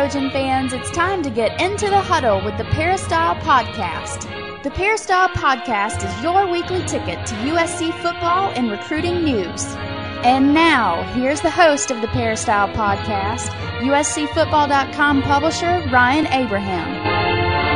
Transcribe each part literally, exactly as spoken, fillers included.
Trojan fans, it's time to get into the huddle with the Peristyle Podcast. The Peristyle Podcast is your weekly ticket to U S C football and recruiting news. And now, here's the host of the Peristyle Podcast, U S C football dot com publisher Ryan Abraham.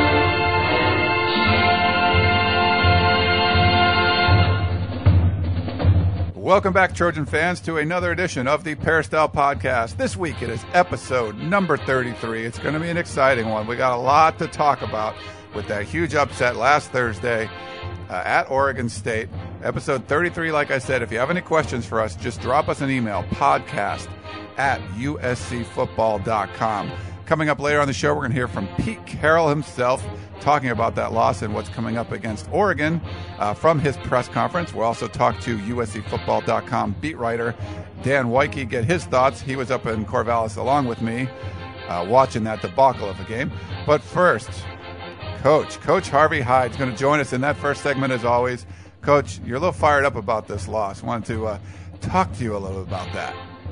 Welcome back, Trojan fans, to another edition of the Peristyle Podcast. This week it is episode number thirty-three. It's going to be an exciting one. We got a lot to talk about with that huge upset last Thursday uh, at Oregon State. Episode thirty-three, like I said, if you have any questions for us, just drop us an email, podcast at U S C football dot com. Coming up later on the show, we're going to hear from Pete Carroll himself, talking about that loss and what's coming up against Oregon uh, from his press conference. We'll also talk to U S C football dot com beat writer Dan Wyke, get his thoughts. He was up in Corvallis along with me uh, watching that debacle of the game. But first, Coach, Coach Harvey Hyde is going to join us in that first segment as always. Coach, you're a little fired up about this loss. Wanted to uh, talk to you a little about that.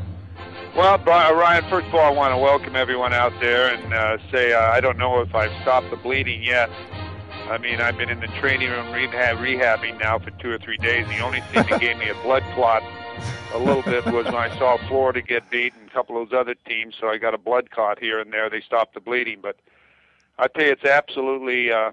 Well, Ryan, first of all, I want to welcome everyone out there and uh, say uh, I don't know if I've stopped the bleeding yet. I mean, I've been in the training room rehab, rehabbing now for two or three days. The only thing that gave me a blood clot a little bit was when I saw Florida get beat and a couple of those other teams, so I got a blood clot here and there. They stopped the bleeding. But I tell you, it's absolutely, uh,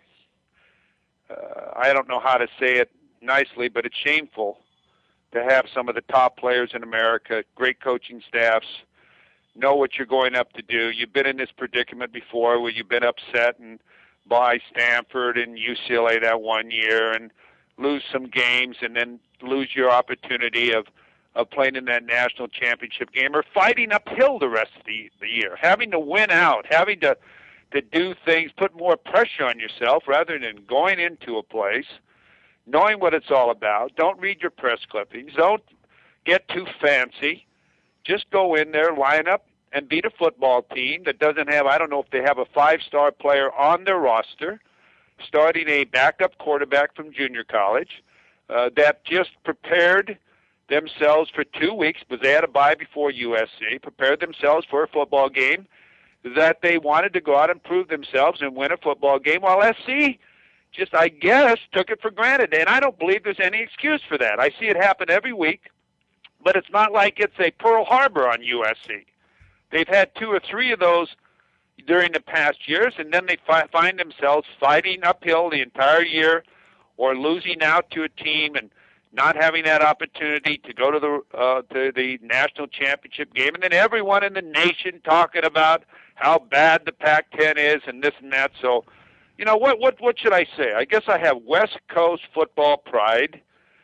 uh, I don't know how to say it nicely, but it's shameful to have some of the top players in America, great coaching staffs, know what you're going up to do. You've been in this predicament before where you've been upset and by Stanford and U C L A that one year and lose some games and then lose your opportunity of, of playing in that national championship game or fighting uphill the rest of the, the year, having to win out, having to, to do things, put more pressure on yourself rather than going into a place knowing what it's all about. Don't read your press clippings. Don't get too fancy. Just go in there, line up, and beat a football team that doesn't have, I don't know if they have a five-star player on their roster, starting a backup quarterback from junior college, uh, that just prepared themselves for two weeks because they had a bye before U S C, prepared themselves for a football game that they wanted to go out and prove themselves and win a football game, while S C just, I guess, took it for granted. And I don't believe there's any excuse for that. I see it happen every week, but it's not like it's a Pearl Harbor on U S C. They've had two or three of those during the past years, and then they fi- find themselves fighting uphill the entire year or losing out to a team and not having that opportunity to go to the uh, to the national championship game. And then everyone in the nation talking about how bad the Pac ten is and this and that. So, you know, what, what what should I say? I guess I have West Coast football pride,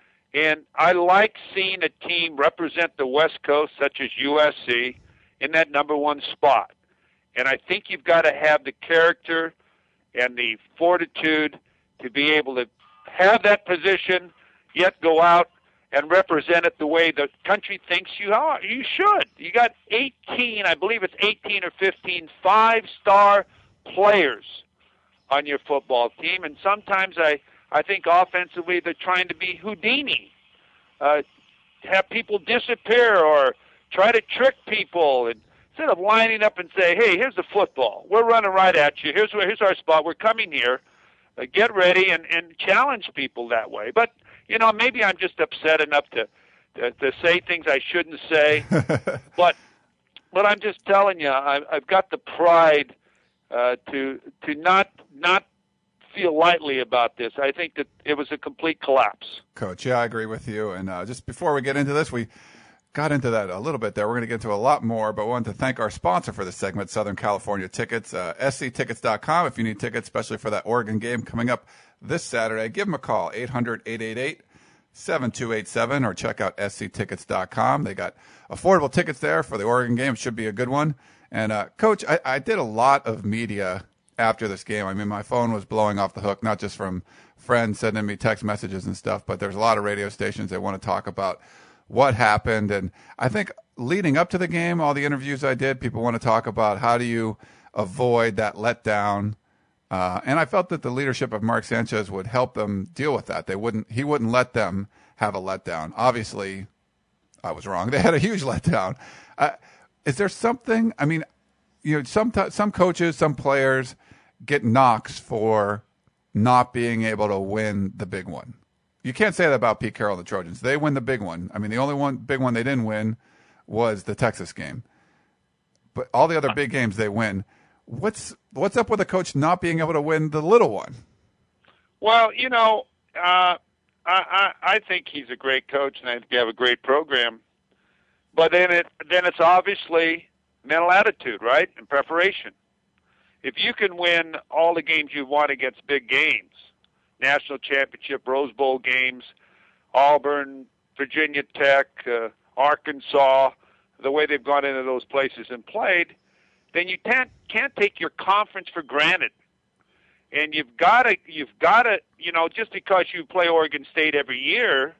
and I like seeing a team represent the West Coast, such as U S C, in that number one spot. And I think you've got to have the character and the fortitude to be able to have that position, yet go out and represent it the way the country thinks you are. You should. You got eighteen, I believe it's eighteen or fifteen, five-star players on your football team, and sometimes I, I think offensively they're trying to be Houdini, uh, have people disappear or try to trick people, and instead of lining up and say, hey, here's the football, we're running right at you, here's, here's our spot, we're coming here, uh, get ready, and, and challenge people that way. But, you know, maybe I'm just upset enough to, to, to say things I shouldn't say, but, but I'm just telling you, I, I've got the pride Uh, to to not not feel lightly about this. I think that it was a complete collapse. Coach, yeah, I agree with you. And uh, just before we get into this, we got into that a little bit there. We're going to get into a lot more, but I wanted to thank our sponsor for this segment, Southern California Tickets, uh, S C tickets dot com. If you need tickets, especially for that Oregon game coming up this Saturday, give them a call, eight hundred, eight eight eight, seven two eight seven, or check out S C tickets dot com. They got affordable tickets there for the Oregon game. Should be a good one. And, uh, Coach, I, I did a lot of media after this game. I mean, my phone was blowing off the hook, not just from friends sending me text messages and stuff, but there's a lot of radio stations that want to talk about what happened. And I think leading up to the game, all the interviews I did, people want to talk about how do you avoid that letdown. Uh, and I felt that the leadership of Mark Sanchez would help them deal with that. They wouldn't, he wouldn't let them have a letdown. Obviously, I was wrong. They had a huge letdown. Uh, Is there something, I mean, you know, some some coaches, some players get knocks for not being able to win the big one. You can't say that about Pete Carroll and the Trojans. They win the big one. I mean, the only one big one they didn't win was the Texas game. But all the other big games they win. What's what's up with a coach not being able to win the little one? Well, you know, uh, I, I I think he's a great coach, and I think they have a great program. But then it then it's obviously mental attitude, right, and preparation. If you can win all the games you won against big games, national championship, Rose Bowl games, Auburn, Virginia Tech, uh, Arkansas, the way they've gone into those places and played, then you can't can't take your conference for granted. And you've got to you've got to you know just because you play Oregon State every year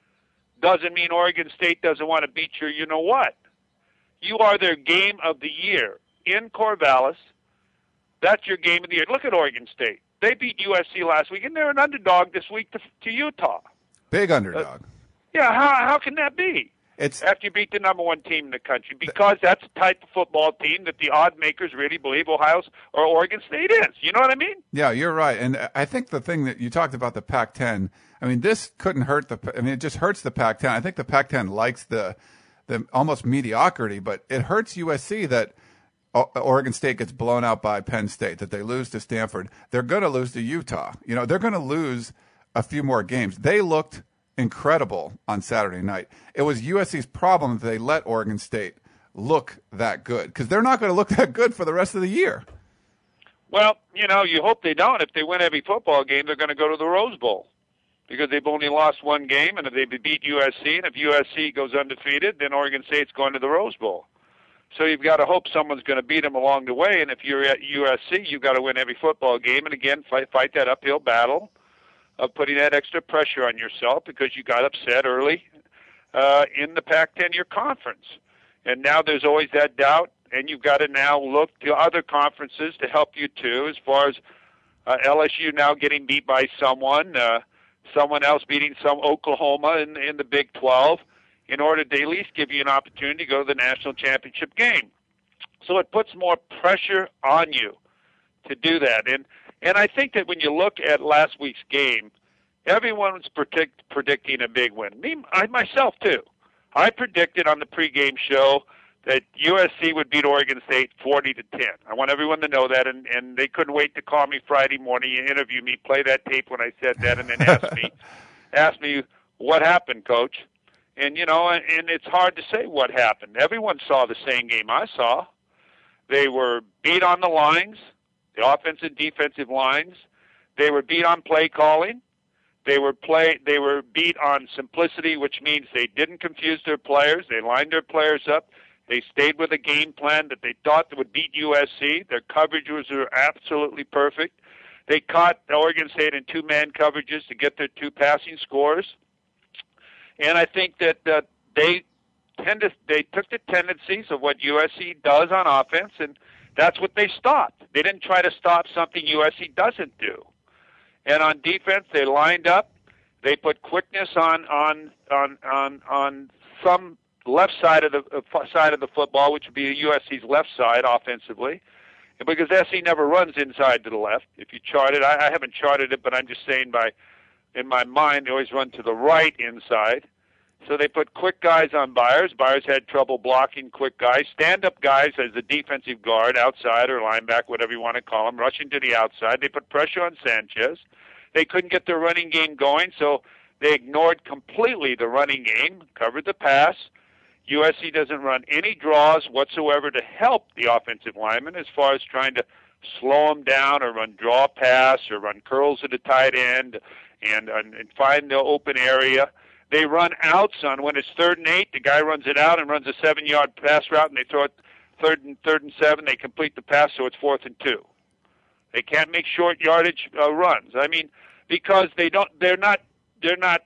doesn't mean Oregon State doesn't want to beat you. You know what? You are their game of the year in Corvallis. That's your game of the year. Look at Oregon State. They beat U S C last week, and they're an underdog this week to, to Utah. Big underdog. Uh, yeah, how how can that be? It's after you beat the number one team in the country, because that's the type of football team that the odd makers really believe Ohio or Oregon State is. You know what I mean? Yeah, you're right. And I think the thing that you talked about, the Pac ten, I mean, this couldn't hurt the – I mean, it just hurts the Pac ten. I think the Pac ten likes the the almost mediocrity, but it hurts U S C that Oregon State gets blown out by Penn State, that they lose to Stanford. They're going to lose to Utah. You know, they're going to lose a few more games. They looked – incredible on Saturday night. It was U S C's problem that they let Oregon State look that good, because they're not going to look that good for the rest of the year. Well, you know, you hope they don't. If they win every football game, they're going to go to the Rose Bowl, because they've only lost one game, and if they beat U S C, and if U S C goes undefeated, then Oregon State's going to the Rose Bowl. So you've got to hope someone's going to beat them along the way, and if you're at U S C, you've got to win every football game, and again, fight, fight that uphill battle of putting that extra pressure on yourself because you got upset early uh, in the Pac ten, your conference. And now there's always that doubt, and you've got to now look to other conferences to help you too, as far as uh, L S U now getting beat by someone, uh, someone else beating some Oklahoma in, in the Big twelve, in order to at least give you an opportunity to go to the national championship game. So it puts more pressure on you to do that. And And I think that when you look at last week's game, everyone was predict, predicting a big win. Me, I myself too. I predicted on the pregame show that U S C would beat Oregon State forty to ten. I want everyone to know that, and, and they couldn't wait to call me Friday morning and interview me, play that tape when I said that, and then ask me, ask me what happened, Coach. And you know, and it's hard to say what happened. Everyone saw the same game I saw. They were beat on the lines. The offensive and defensive lines. They were beat on play calling. They were play. They were beat on simplicity, which means they didn't confuse their players. They lined their players up. They stayed with a game plan that they thought that would beat U S C. Their coverages were absolutely perfect. They caught Oregon State in two-man coverages to get their two passing scores. And I think that uh, they tend to, they took the tendencies of what U S C does on offense, and that's what they stopped. They didn't try to stop something U S C doesn't do. And on defense, they lined up. They put quickness on on on on, on some left side of the uh, side of the football, which would be U S C's left side offensively, and because S C never runs inside to the left. If you chart it, I, I haven't charted it, but I'm just saying by in my mind they always run to the right inside. So they put quick guys on Byers. Byers had trouble blocking quick guys. Stand-up guys as a defensive guard, outside or linebacker, whatever you want to call them, rushing to the outside. They put pressure on Sanchez. They couldn't get their running game going, so they ignored completely the running game, covered the pass. U S C doesn't run any draws whatsoever to help the offensive linemen as far as trying to slow them down or run draw pass or run curls at the tight end and, and, and find the open area. They run outs on when it's third and eight. The guy runs it out and runs a seven-yard pass route, and they throw it third and third and seven. They complete the pass, so it's fourth and two. They can't make short yardage uh, runs. I mean, because they don't. They're not. They're not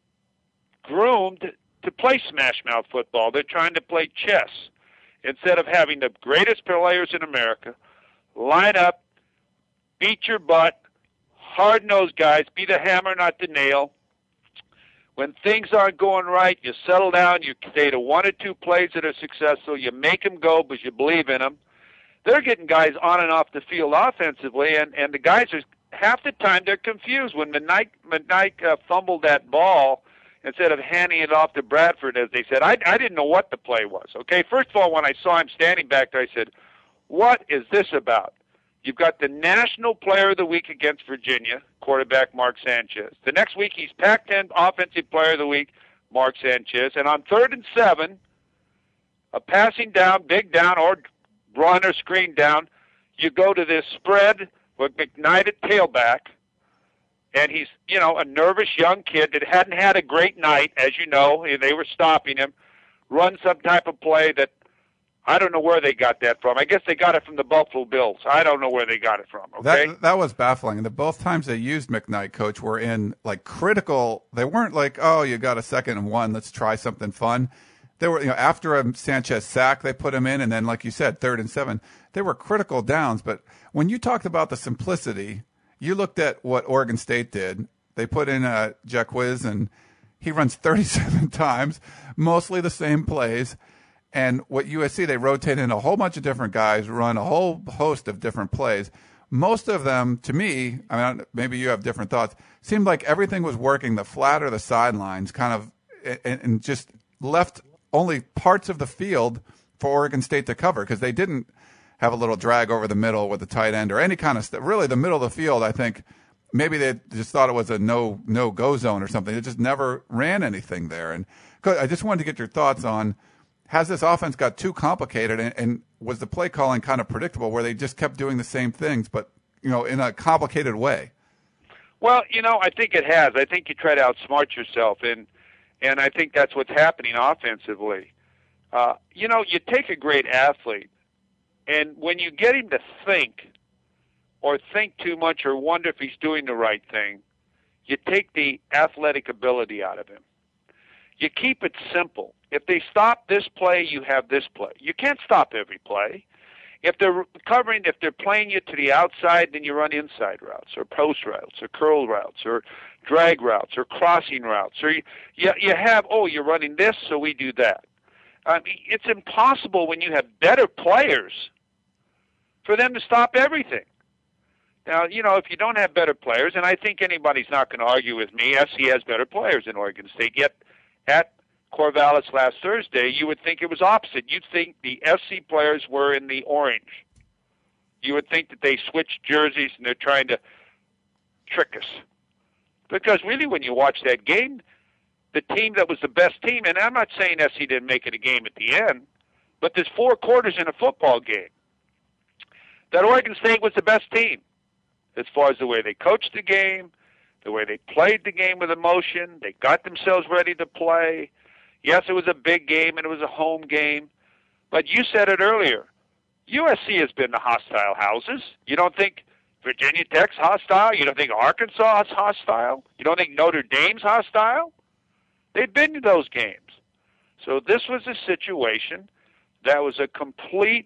groomed to play smash mouth football. They're trying to play chess instead of having the greatest players in America line up, beat your butt, hard-nosed guys, be the hammer, not the nail. When things aren't going right, you settle down, you stay to one or two plays that are successful, you make them go because you believe in them, they're getting guys on and off the field offensively, and, and the guys are half the time they're confused. When McKnight, McKnight uh, fumbled that ball, instead of handing it off to Bradford, as they said, I, I didn't know what the play was. Okay, first of all, when I saw him standing back there, I said, what is this about? You've got the National Player of the Week against Virginia, quarterback Mark Sanchez. The next week, he's Pac ten Offensive Player of the Week, Mark Sanchez. And on third and seven, a passing down, big down, or run or screen down, you go to this spread with McKnight at tailback, and he's, you know, a nervous young kid that hadn't had a great night, as you know. They were stopping him, run some type of play that I don't know where they got that from. I guess they got it from the Buffalo Bills. I don't know where they got it from, okay? That, that was baffling. The both times they used McKnight, Coach, were in, like, critical. They weren't like, oh, you got a second and one, let's try something fun. They were, you know, after a Sanchez sack, they put him in, and then, like you said, third and seven. They were critical downs. But when you talked about the simplicity, you looked at what Oregon State did. They put in a Jacquiz, and he runs thirty-seven times, mostly the same plays. And what U S C, they rotate in a whole bunch of different guys, run a whole host of different plays. Most of them, to me, I mean, maybe you have different thoughts, seemed like everything was working the flat or the sidelines, kind of, and, and just left only parts of the field for Oregon State to cover, because they didn't have a little drag over the middle with the tight end or any kind of stuff. Really, the middle of the field, I think, maybe they just thought it was a no no go zone or something. They just never ran anything there. And I just wanted to get your thoughts on, has this offense got too complicated, and, and was the play calling kind of predictable, where they just kept doing the same things, but, you know, in a complicated way? Well, you know, I think it has. I think you try to outsmart yourself, and and I think that's what's happening offensively. Uh, you know, you take a great athlete, and when you get him to think, or think too much, or wonder if he's doing the right thing, you take the athletic ability out of him. You keep it simple. If they stop this play, you have this play. You can't stop every play. If they're covering, if they're playing you to the outside, then you run inside routes, or post routes, or curl routes, or drag routes, or crossing routes. Or you, you, you have, oh, you're running this, so we do that. I mean, it's impossible when you have better players for them to stop everything. Now, you know, if you don't have better players, and I think anybody's not going to argue with me, S C has better players than Oregon State, yet at Corvallis last Thursday, you would think it was opposite. You'd think the S C players were in the orange. You would think that they switched jerseys and they're trying to trick us. Because really, when you watch that game, the team that was the best team, and I'm not saying S C didn't make it a game at the end, but there's four quarters in a football game, that Oregon State was the best team as far as the way they coached the game, the way they played the game with emotion. They got themselves ready to play. Yes, it was a big game, and it was a home game. But you said it earlier. U S C has been to hostile houses. You don't think Virginia Tech's hostile? You don't think Arkansas is hostile? You don't think Notre Dame's hostile? They've been to those games. So this was a situation that was a complete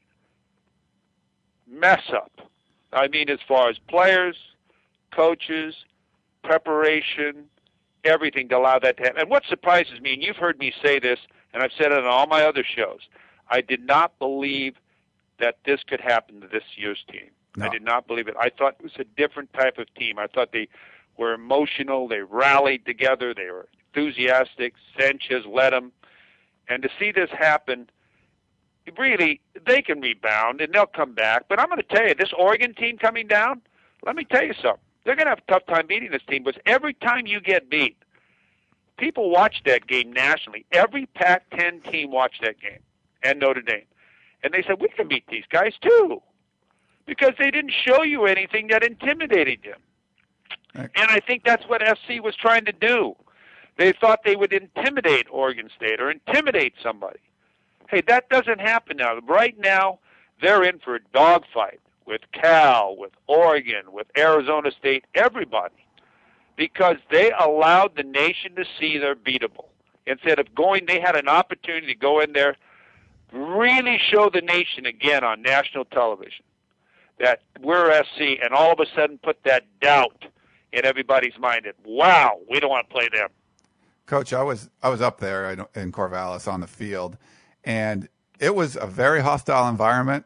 mess-up. I mean, as far as players, coaches, preparation, everything to allow that to happen. And what surprises me, and you've heard me say this, and I've said it on all my other shows, I did not believe that this could happen to this year's team. No. I did not believe it. I thought it was a different type of team. I thought they were emotional. They rallied together. They were enthusiastic. Sanchez led them. And to see this happen, really, they can rebound, and they'll come back. But I'm going to tell you, this Oregon team coming down, let me tell you something. They're going to have a tough time beating this team, because every time you get beat, people watch that game nationally. Every Pac ten team watched that game, and Notre Dame. And they said, we can beat these guys too, because they didn't show you anything that intimidated you. Right. And I think that's what S C was trying to do. They thought they would intimidate Oregon State or intimidate somebody. Hey, that doesn't happen now. Right now, they're in for a dogfight with Cal, with Oregon, with Arizona State, everybody, because they allowed the nation to see they're beatable. Instead of going, they had an opportunity to go in there, really show the nation again on national television that we're S C, and all of a sudden put that doubt in everybody's mind that, wow, we don't want to play them. Coach, I was I was up there in Corvallis on the field, and it was a very hostile environment.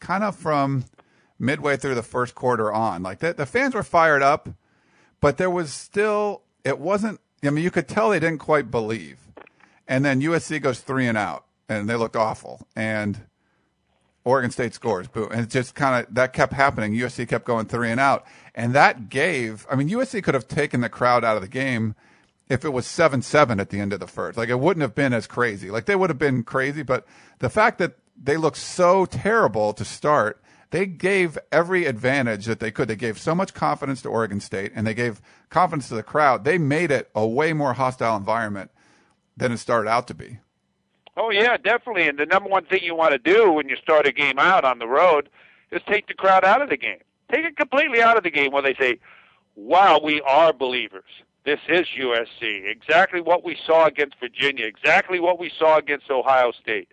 kind of from midway through the first quarter on. Like the, the fans were fired up, but there was still, it wasn't, I mean, you could tell they didn't quite believe. And then U S C goes three and out, and they looked awful. And Oregon State scores, boom. And it just kind of, that kept happening. U S C kept going three and out. And that gave, I mean, U S C could have taken the crowd out of the game if it was seven seven at the end of the first. Like, it wouldn't have been as crazy. Like, they would have been crazy, but the fact that they looked so terrible to start, they gave every advantage that they could. They gave so much confidence to Oregon State, and they gave confidence to the crowd. They made it a way more hostile environment than it started out to be. Oh, yeah, definitely. And the number one thing you want to do when you start a game out on the road is take the crowd out of the game. Take it completely out of the game where they say, wow, we are believers. This is U S C. Exactly what we saw against Virginia. Exactly what we saw against Ohio State.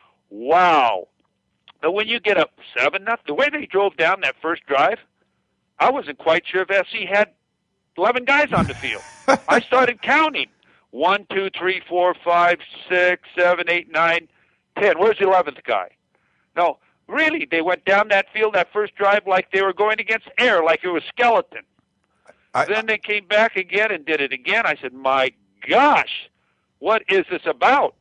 Wow. But when you get up seven nothing, the way they drove down that first drive, I wasn't quite sure if S C had eleven guys on the field. I started counting. One, two, three, four, five, six, seven, eight, nine, ten. Where's the eleventh guy? No, really, they went down that field that first drive like they were going against air, like it was skeleton. I, then they came back again and did it again. I said, my gosh, what is this about?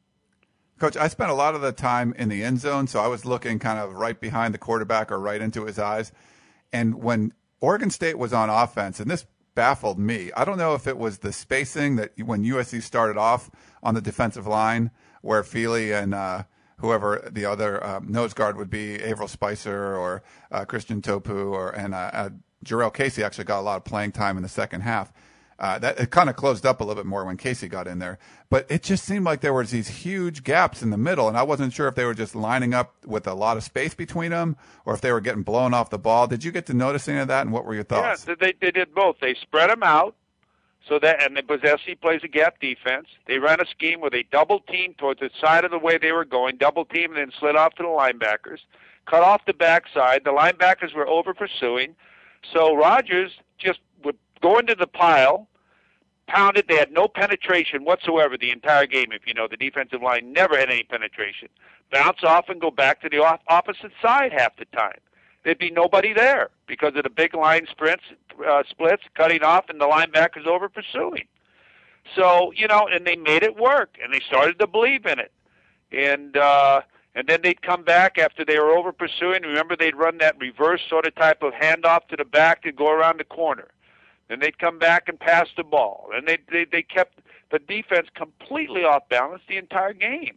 Coach, I spent a lot of the time in the end zone, so I was looking kind of right behind the quarterback or right into his eyes. And when Oregon State was on offense, and this baffled me, I don't know if it was the spacing that when U S C started off on the defensive line, where Feely and uh, whoever the other um, nose guard would be, Averill Spicer or uh, Christian Topu, or and uh, uh, Jarrell Casey actually got a lot of playing time in the second half. Uh, that it kind of closed up a little bit more when Casey got in there, but it just seemed like there was these huge gaps in the middle, and I wasn't sure if they were just lining up with a lot of space between them or if they were getting blown off the ball. Did you get to notice any of that, and what were your thoughts? Yeah, they, they did both. They spread them out, so that, and because S C plays a gap defense, they ran a scheme where they double teamed towards the side of the way they were going, double teamed, and then slid off to the linebackers, cut off the backside. The linebackers were over pursuing, so Rogers just would go into the pile, pounded. They had no penetration whatsoever the entire game. If you know, the defensive line never had any penetration. Bounce off and go back to the off- opposite side half the time. There'd be nobody there because of the big line sprints, uh, splits, cutting off, and the linebackers over pursuing. So, you know, and they made it work, and they started to believe in it. And uh, and then they'd come back after they were over pursuing. Remember, they'd run that reverse sort of type of handoff to the back to go around the corner. Then they'd come back and pass the ball. And they, they, they kept the defense completely off balance the entire game.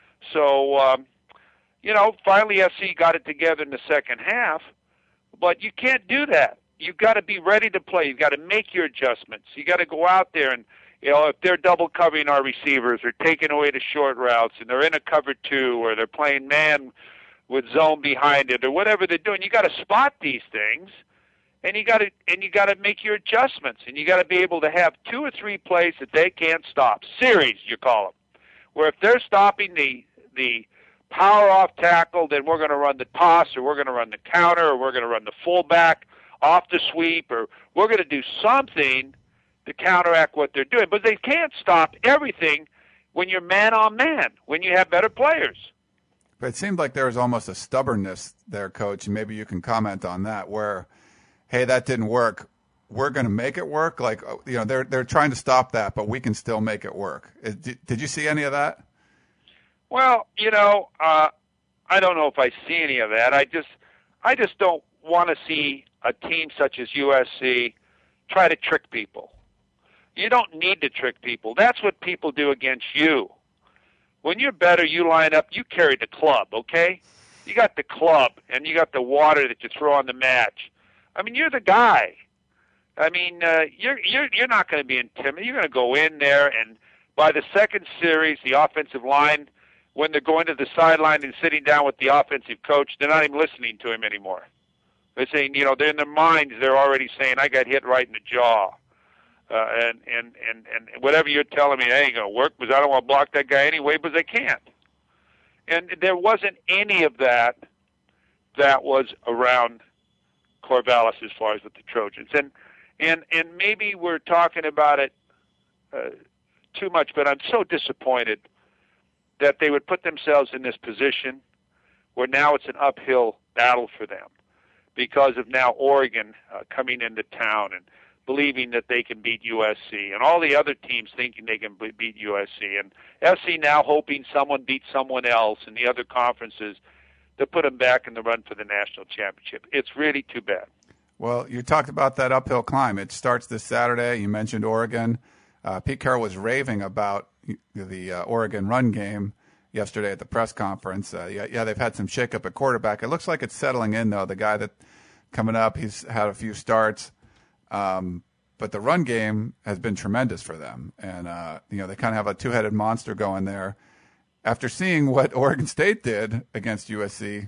So, um, you know, finally S C got it together in the second half, but you can't do that. You've got to be ready to play. You've got to make your adjustments. You got to go out there and, you know, if they're double covering our receivers or taking away the short routes and they're in a cover two or they're playing man with zone behind it or whatever they're doing, you got to spot these things. And you got to and you got to make your adjustments, and you got to be able to have two or three plays that they can't stop. Series, you call them, where if they're stopping the the power off tackle, then we're going to run the toss, or we're going to run the counter, or we're going to run the fullback off the sweep, or we're going to do something to counteract what they're doing. But they can't stop everything when you're man on man, when you have better players. But it seemed like there was almost a stubbornness there, Coach, and maybe you can comment on that, where, hey, that didn't work, we're going to make it work. Like, you know, they're they're trying to stop that, but we can still make it work. Did, did you see any of that? Well, you know, uh, I don't know if I see any of that. I just, I just don't want to see a team such as U S C try to trick people. You don't need to trick people. That's what people do against you. When you're better, you line up. You carry the club, okay? You got the club, and you got the water that you throw on the match. I mean, you're the guy. I mean, uh, you're you're you're not going to be intimidated. You're going to go in there, and by the second series, the offensive line, when they're going to the sideline and sitting down with the offensive coach, they're not even listening to him anymore. They're saying, you know, they're in their minds, they're already saying, I got hit right in the jaw. Uh, and, and, and, and whatever you're telling me, that ain't going to work because I don't want to block that guy anyway, but they can't. And there wasn't any of that that was around Corvallis as far as with the Trojans. And and and maybe we're talking about it uh, too much, but I'm so disappointed that they would put themselves in this position where now it's an uphill battle for them because of now Oregon uh, coming into town and believing that they can beat U S C, and all the other teams thinking they can beat U S C, and F C now hoping someone beats someone else in the other conferences to put them back in the run for the national championship. It's really too bad. Well, you talked about that uphill climb. It starts this Saturday. You mentioned Oregon. Uh, Pete Carroll was raving about the uh, Oregon run game yesterday at the press conference. Uh, yeah, yeah, they've had some shakeup at quarterback. It looks like it's settling in, though. The guy that coming up, he's had a few starts. Um, but the run game has been tremendous for them. And, uh, you know, they kind of have a two-headed monster going there. After seeing what Oregon State did against U S C,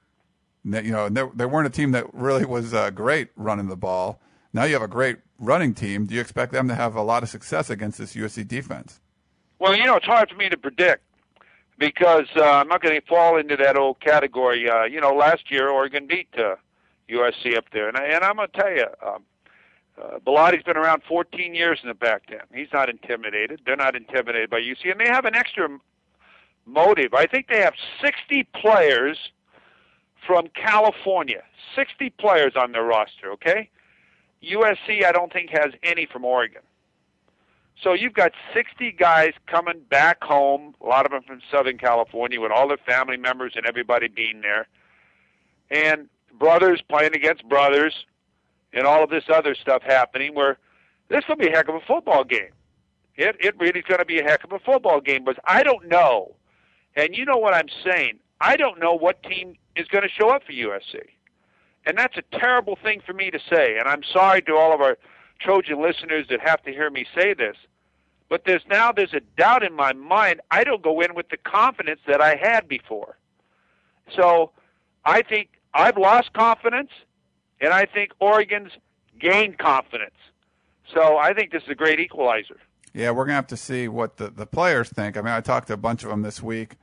you know, they, they weren't a team that really was uh, great running the ball. Now you have a great running team. Do you expect them to have a lot of success against this U S C defense? Well, you know, it's hard for me to predict because uh, I'm not going to fall into that old category. Uh, you know, last year Oregon beat uh, U S C up there. And, I, and I'm going to tell you, um, uh, Bellatti's been around fourteen years in the Pac ten. He's not intimidated. They're not intimidated by U S C. And they have an extra motive. I think they have sixty players from California, sixty players on their roster, okay? U S C, I don't think, has any from Oregon. So you've got sixty guys coming back home, a lot of them from Southern California, with all their family members and everybody being there, and brothers playing against brothers, and all of this other stuff happening where this will be a heck of a football game. It, it really is going to be a heck of a football game, but I don't know. And you know what I'm saying. I don't know what team is going to show up for U S C. And that's a terrible thing for me to say. And I'm sorry to all of our Trojan listeners that have to hear me say this. But there's now there's a doubt in my mind. I don't go in with the confidence that I had before. So I think I've lost confidence, and I think Oregon's gained confidence. So I think this is a great equalizer. Yeah, we're going to have to see what the, the players think. I mean, I talked to a bunch of them this week.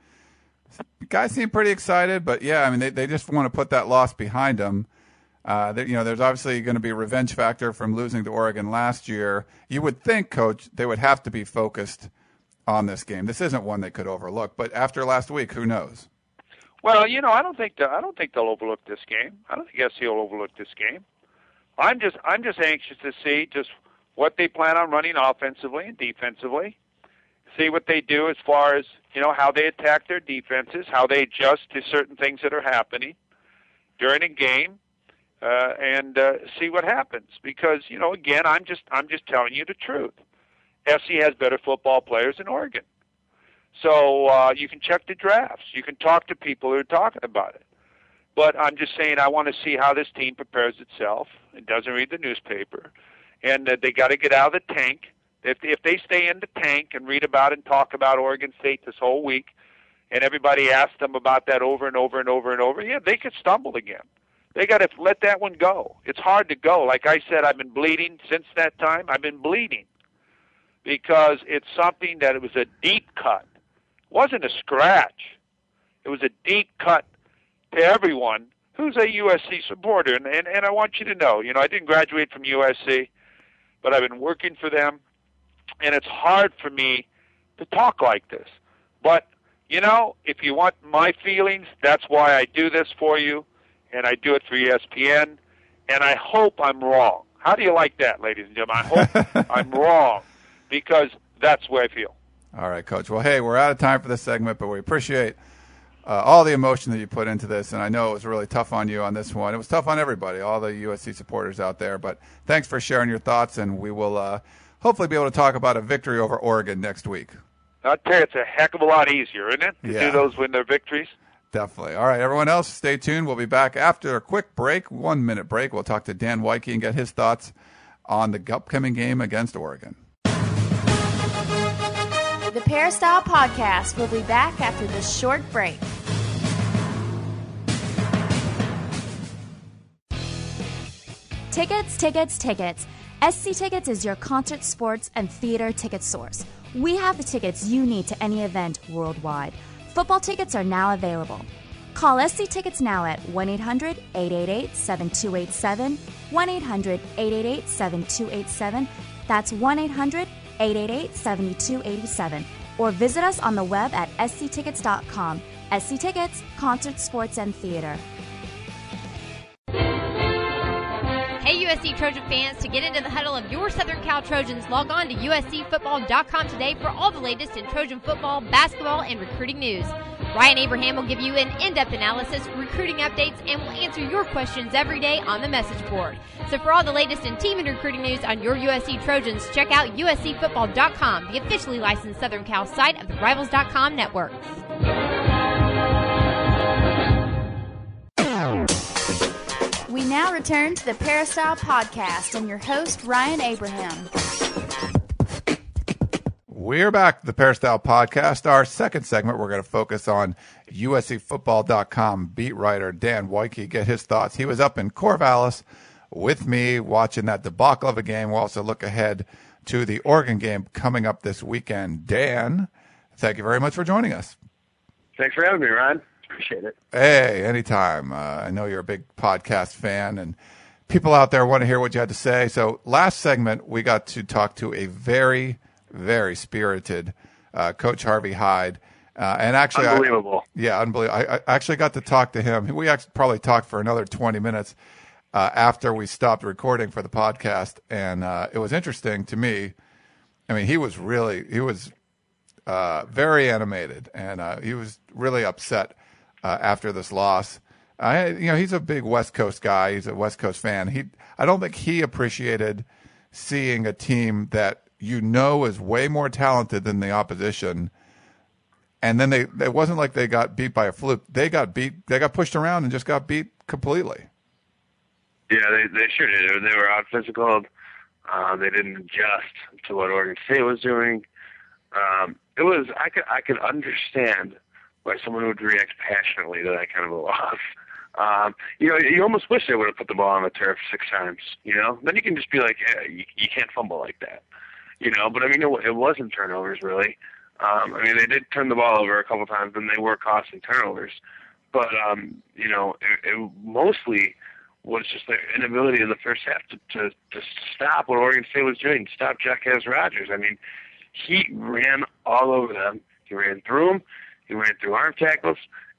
Guys seem pretty excited, but yeah, I mean, they, they just want to put that loss behind them. Uh, you know, there's obviously going to be a revenge factor from losing to Oregon last year. You would think, Coach, they would have to be focused on this game. This isn't one they could overlook, but after last week, who knows? Well, you know, I don't think the, I don't think they'll overlook this game. I don't think S C will overlook this game. I'm just I'm just anxious to see just what they plan on running offensively and defensively. See what they do as far as, you know, how they attack their defenses, how they adjust to certain things that are happening during a game, uh, and uh, see what happens. Because, you know, again, I'm just I'm just telling you the truth. F C has better football players than Oregon. So uh, you can check the drafts. You can talk to people who are talking about it. But I'm just saying I want to see how this team prepares itself. It doesn't read the newspaper. And uh, they got to get out of the tank. If if they stay in the tank and read about and talk about Oregon State this whole week, and everybody asks them about that over and over and over and over, yeah, they could stumble again. They got to let that one go. It's hard to go. Like I said, I've been bleeding since that time. I've been bleeding because it's something that it was a deep cut. It wasn't a scratch. It was a deep cut to everyone who's a U S C supporter. And, and, and I want you to know, you know, I didn't graduate from U S C, but I've been working for them. And it's hard for me to talk like this. But, you know, if you want my feelings, that's why I do this for you, and I do it for E S P N, and I hope I'm wrong. How do you like that, ladies and gentlemen? I hope I'm wrong, because that's the way I feel. All right, Coach. Well, hey, we're out of time for this segment, but we appreciate uh, all the emotion that you put into this, and I know it was really tough on you on this one. It was tough on everybody, all the U S C supporters out there, but thanks for sharing your thoughts, and we will uh, – hopefully be able to talk about a victory over Oregon next week. I'll tell you, it's a heck of a lot easier, isn't it, to yeah. do those when they're victories? Definitely. All right, everyone else, stay tuned. We'll be back after a quick break, one-minute break. We'll talk to Dan Wyke and get his thoughts on the upcoming game against Oregon. The Peristyle Podcast will be back after this short break. Tickets, tickets, tickets. S C Tickets is your concert, sports, and theater ticket source. We have the tickets you need to any event worldwide. Football tickets are now available. Call S C Tickets now at one eight hundred, eight eight eight, seven two eight seven, one eight hundred, eight eight eight, seven two eight seven. That's one eight hundred, eight eight eight, seven two eight seven. or visit us on the web at s c tickets dot com. S C Tickets, concerts, sports, and theater. Hey U S C Trojan fans, to get into the huddle of your Southern Cal Trojans, log on to U S C football dot com today for all the latest in Trojan football, basketball, and recruiting news. Ryan Abraham will give you an in-depth analysis, recruiting updates, and will answer your questions every day on the message board. So for all the latest in team and recruiting news on your U S C Trojans, check out U S C football dot com, the officially licensed Southern Cal site of the Rivals dot com network. We now return to the Peristyle Podcast and your host, Ryan Abraham. We're back, the Peristyle Podcast. Our second segment, we're going to focus on U S C football dot com beat writer Dan Woike, get his thoughts. He was up in Corvallis with me watching that debacle of a game. We'll also look ahead to the Oregon game coming up this weekend. Dan, thank you very much for joining us. Thanks for having me, Ryan. Appreciate it. Hey, anytime. Uh, I know you're a big podcast fan, and people out there want to hear what you had to say. So last segment, we got to talk to a very, very spirited uh, Coach Harvey Hyde. Uh, and actually, Unbelievable. I, yeah, unbelievable. I, I actually got to talk to him. We actually probably talked for another twenty minutes uh, after we stopped recording for the podcast. And uh, it was interesting to me. I mean, he was really, he was uh, very animated, and uh, he was really upset Uh, after this loss. I, you know, he's a big West Coast guy. He's a West Coast fan. He, I don't think he appreciated seeing a team that you know is way more talented than the opposition, and then they, it wasn't like they got beat by a fluke. They got beat. They got pushed around and just got beat completely. Yeah, they they sure did. They were out physical. Uh, they didn't adjust to what Oregon State was doing. Um, it was I could I could understand why someone would react passionately to that kind of a loss. Um, you know, you almost wish they would have put the ball on the turf six times, you know? Then you can just be like, yeah, you, you can't fumble like that, you know? But, I mean, it, it wasn't turnovers, really. Um, I mean, they did turn the ball over a couple times, and they were costly turnovers. But, um, you know, it, it mostly was just their inability in the first half to, to, to stop what Oregon State was doing, stop Jacquez Rogers. I mean, he ran all over them. He ran through them. He ran through arm tackles,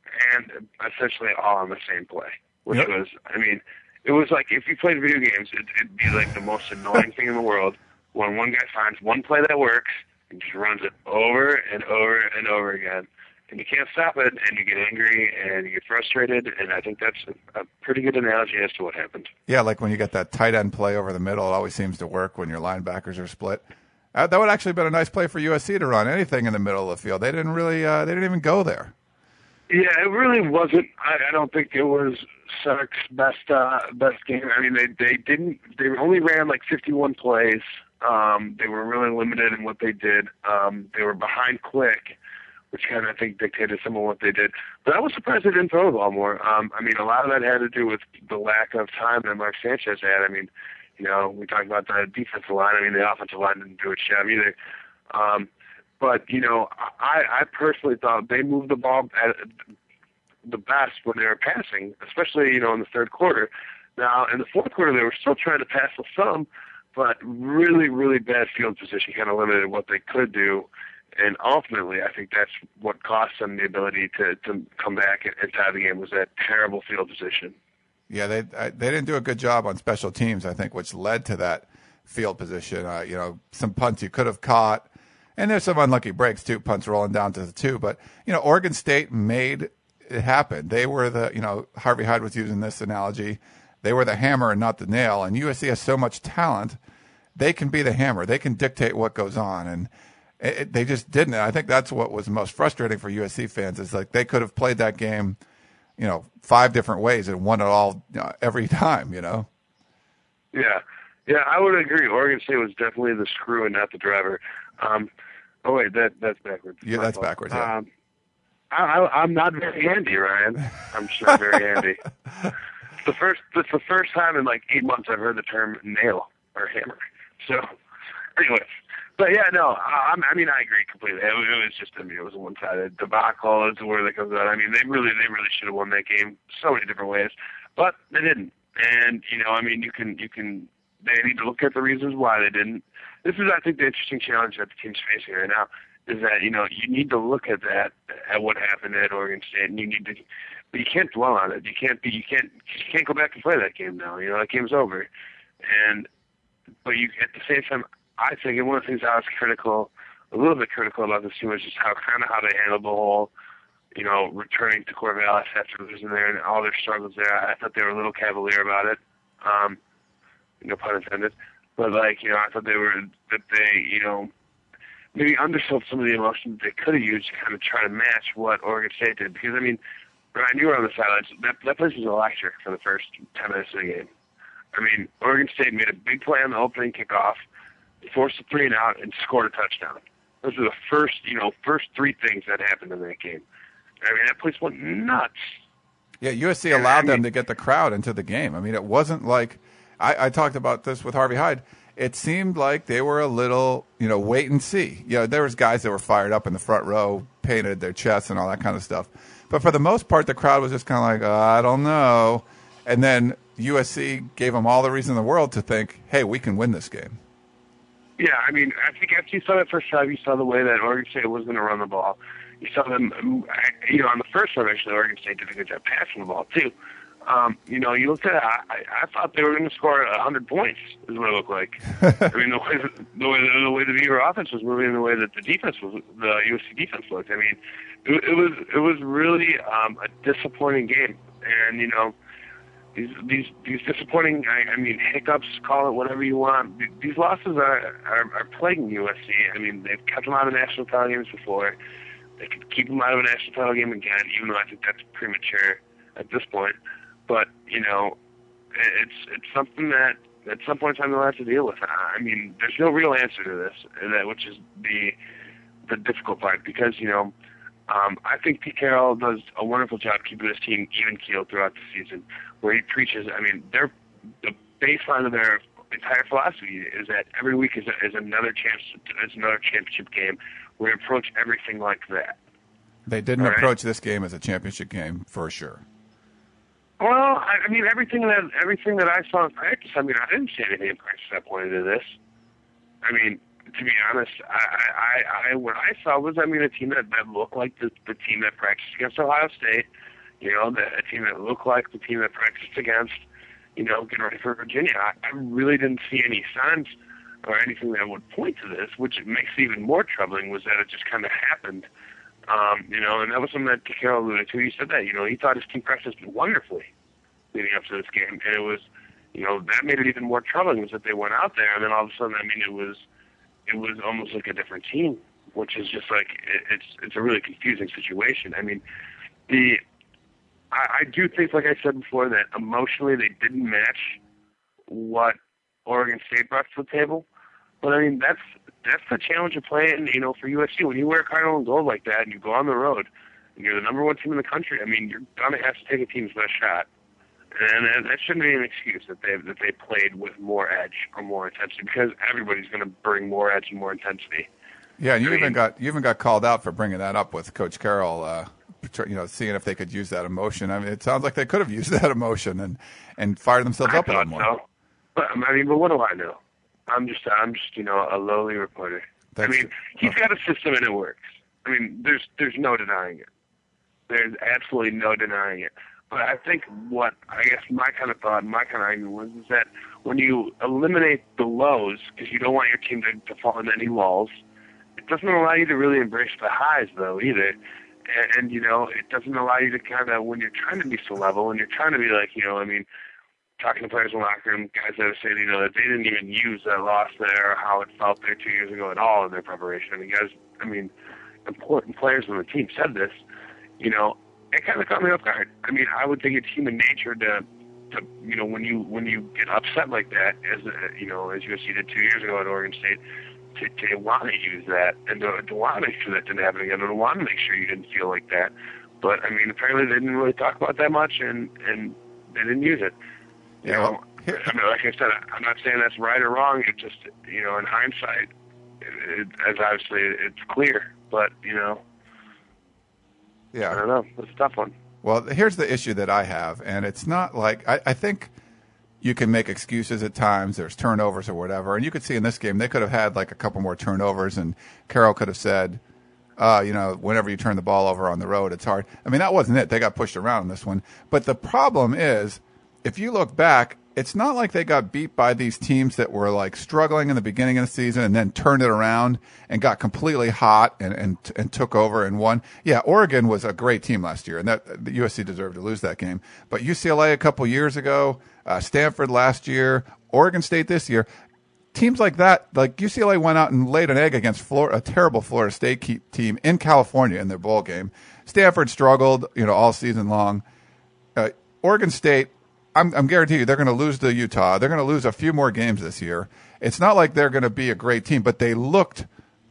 and essentially all on the same play, which yep. was, I mean, it was like if you played video games, it, it'd be like the most annoying thing in the world when one guy finds one play that works and just runs it over and over and over again, and you can't stop it, and you get angry and you get frustrated, and I think that's a, a pretty good analogy as to what happened. Yeah, like when you get that tight end play over the middle, it always seems to work when your linebackers are split. Uh, that would actually have been a nice play for U S C to run anything in the middle of the field. They didn't really, uh, they didn't even go there. Yeah, it really wasn't. I, I don't think it was Sark's best uh, best game. I mean, they they didn't. They only ran like fifty-one plays. Um, they were really limited in what they did. Um, they were behind quick, which kind of I think dictated some of what they did. But I was surprised they didn't throw the ball more. Um, I mean, a lot of that had to do with the lack of time that Mark Sanchez had. I mean. You know, we talked about the defensive line. I mean, the offensive line didn't do its job either. Um, but, you know, I, I personally thought they moved the ball at the best when they were passing, especially, you know, in the third quarter. Now, in the fourth quarter, they were still trying to pass with some, but really, really bad field position kind of limited what they could do. And ultimately, I think that's what cost them the ability to, to come back and, and tie the game was that terrible field position. Yeah, they they didn't do a good job on special teams, I think, which led to that field position. Uh, you know, some punts you could have caught, and there's some unlucky breaks too, punts rolling down to the two. But you know, Oregon State made it happen. They were the, you know, Harvey Hyde was using this analogy. They were the hammer and not the nail. And U S C has so much talent, they can be the hammer. They can dictate what goes on, and it, it, they just didn't. And I think that's what was most frustrating for U S C fans is like they could have played that game, you know, five different ways and won it all uh, every time, you know? Yeah. Yeah, I would agree. Oregon State was definitely the screw and not the driver. Um, oh, wait, that that's backwards. Yeah, that's backwards, yeah. Um, I, I, I'm not very handy, Ryan. I'm just not very handy. It's the first, it's the first time in like eight months I've heard the term nail or hammer. So, anyways. But, yeah, no, I, I mean, I agree completely. It, it was just, I mean, it was a one-sided debacle is the word that comes out. I mean, they really, they really should have won that game so many different ways, but they didn't. And, you know, I mean, you can, you can, they need to look at the reasons why they didn't. this is, I think, the interesting challenge that the team's facing right now is that, you know, you need to look at that, at what happened at Oregon State, and you need to, but you can't dwell on it. You can't be, you can't, you can't go back and play that game now. You know, that game's over. And, but you, at the same time, I think, and one of the things I was critical, a little bit critical about this team was just how, kind of how they handled the whole, you know, returning to Corvallis after losing there and all their struggles there. I thought they were a little cavalier about it. Um, no pun intended. But, like, you know, I thought they were, that they, you know, maybe undersold some of the emotions they could have used to kind of try to match what Oregon State did. Because, I mean, Ryan, you were on the sidelines. That, that place was electric for the first ten minutes of the game. I mean, Oregon State made a big play on the opening kickoff, forced a three and out, and scored a touchdown. Those were the first, you know, first three things that happened in that game. I mean, that place went nuts. Yeah, U S C allowed them to get the crowd into the game. I mean, it wasn't like I, I talked about this with Harvey Hyde. It seemed like they were a little, you know, wait and see. You know, there was guys that were fired up in the front row, painted their chests and all that kind of stuff. But for the most part, the crowd was just kind of like, oh, I don't know. And then U S C gave them all the reason in the world to think, hey, we can win this game. Yeah, I mean, I think after you saw that first drive, you saw the way that Oregon State was going to run the ball. You saw them, you know, on the first one, actually, Oregon State did a good job passing the ball, too. Um, you know, you looked at it, I, I thought they were going to score one hundred points, is what it looked like. I mean, the way, that, the way the way the Beaver offense was moving and the way that the defense was, the U S C defense looked. I mean, it, it was it was really um, a disappointing game. And, you know, these these these disappointing, I, I mean, hiccups, call it whatever you want. These losses are, are, are plaguing U S C. I mean, they've kept them out of national title games before. They could keep them out of a national title game again, even though I think that's premature at this point. But, you know, it's it's something that at some point in time they'll have to deal with. I mean, there's no real answer to this, that which is the the difficult part, because, you know, um, I think Pete Carroll does a wonderful job keeping his team even-keeled throughout the season, where he preaches, I mean, their the baseline of their entire philosophy is that every week is, a, is another chance, is another championship game. We approach everything like that. They didn't right? approach this game as a championship game, for sure. Well, I, I mean, everything that everything that I saw in practice, I mean, I didn't see anything in practice that pointed to this. I mean, to be honest, I, I, I what I saw was, I mean, a team that, that looked like the, the team that practiced against Ohio State, you know, the, a team that looked like the team that practiced against, you know, getting ready for Virginia. I, I really didn't see any signs or anything that would point to this, which makes it even more troubling, was that it just kind of happened. Um, you know, and that was something that Carroll alluded to. He said that, you know, he thought his team practiced wonderfully leading up to this game, and it was, you know, that made it even more troubling, was that they went out there, and then all of a sudden, I mean, it was, it was almost like a different team, which is just like, it, it's, it's a really confusing situation. I mean, the, I, I do think, like I said before, that emotionally they didn't match what Oregon State brought to the table. But I mean, that's that's the challenge of playing, you know, for U S C. When you wear cardinal and gold like that and you go on the road and you're the number one team in the country, I mean, you're gonna have to take a team's best shot. And that, that shouldn't be an excuse that they that they played with more edge or more intensity, because everybody's going to bring more edge and more intensity. Yeah, and you I even mean, got you even got called out for bringing that up with Coach Carroll. Uh, you know, seeing if they could use that emotion. I mean, it sounds like they could have used that emotion and and fired themselves I up a little thought more. so. But I mean, but what do I know? I'm just I'm just you know a lowly reporter. That's, I mean, he's got a system and it works. I mean, there's there's no denying it. There's absolutely no denying it. But I think what, I guess my kind of thought, my kind of argument was is that when you eliminate the lows, because you don't want your team to, to fall into any walls, it doesn't allow you to really embrace the highs, though, either. And, and you know, it doesn't allow you to kind of, when you're trying to be so level, and you're trying to be like, you know, I mean, talking to players in the locker room, guys that have said, you know, that they didn't even use that loss there, or how it felt there two years ago at all in their preparation. I mean, guys, I mean, important players on the team said this, you know, it kind of caught me off guard. I mean, I would think it's human nature to, to you know, when you when you get upset like that, as uh, you know, as U S C did two years ago at Oregon State, to, to want to use that and to, to want to make sure that didn't happen again, and to want to make sure you didn't feel like that. But I mean, apparently they didn't really talk about that much, and and they didn't use it. You Yeah, know, well, here- I mean, like I said, I'm not saying that's right or wrong. It just, you know, in hindsight, it, it, as obviously it's clear, but you know. I yeah. don't know. It's a tough one. Well, here's the issue that I have, and it's not like I, I think you can make excuses at times. There's turnovers or whatever. And you could see in this game, they could have had like a couple more turnovers, and Carroll could have said, uh, you know, whenever you turn the ball over on the road, it's hard. I mean, that wasn't it. They got pushed around in this one. But the problem is, if you look back, it's not like they got beat by these teams that were like struggling in the beginning of the season and then turned it around and got completely hot and, and, and took over and won. Yeah, Oregon was a great team last year, and that the U S C deserved to lose that game. But U C L A a couple years ago, uh, Stanford last year, Oregon State this year, teams like that, like U C L A went out and laid an egg against Florida, a terrible Florida State team in California in their bowl game. Stanford struggled, you know, all season long. Uh, Oregon State, I'm, I'm guaranteeing you they're going to lose to Utah. They're going to lose a few more games this year. It's not like they're going to be a great team, but they looked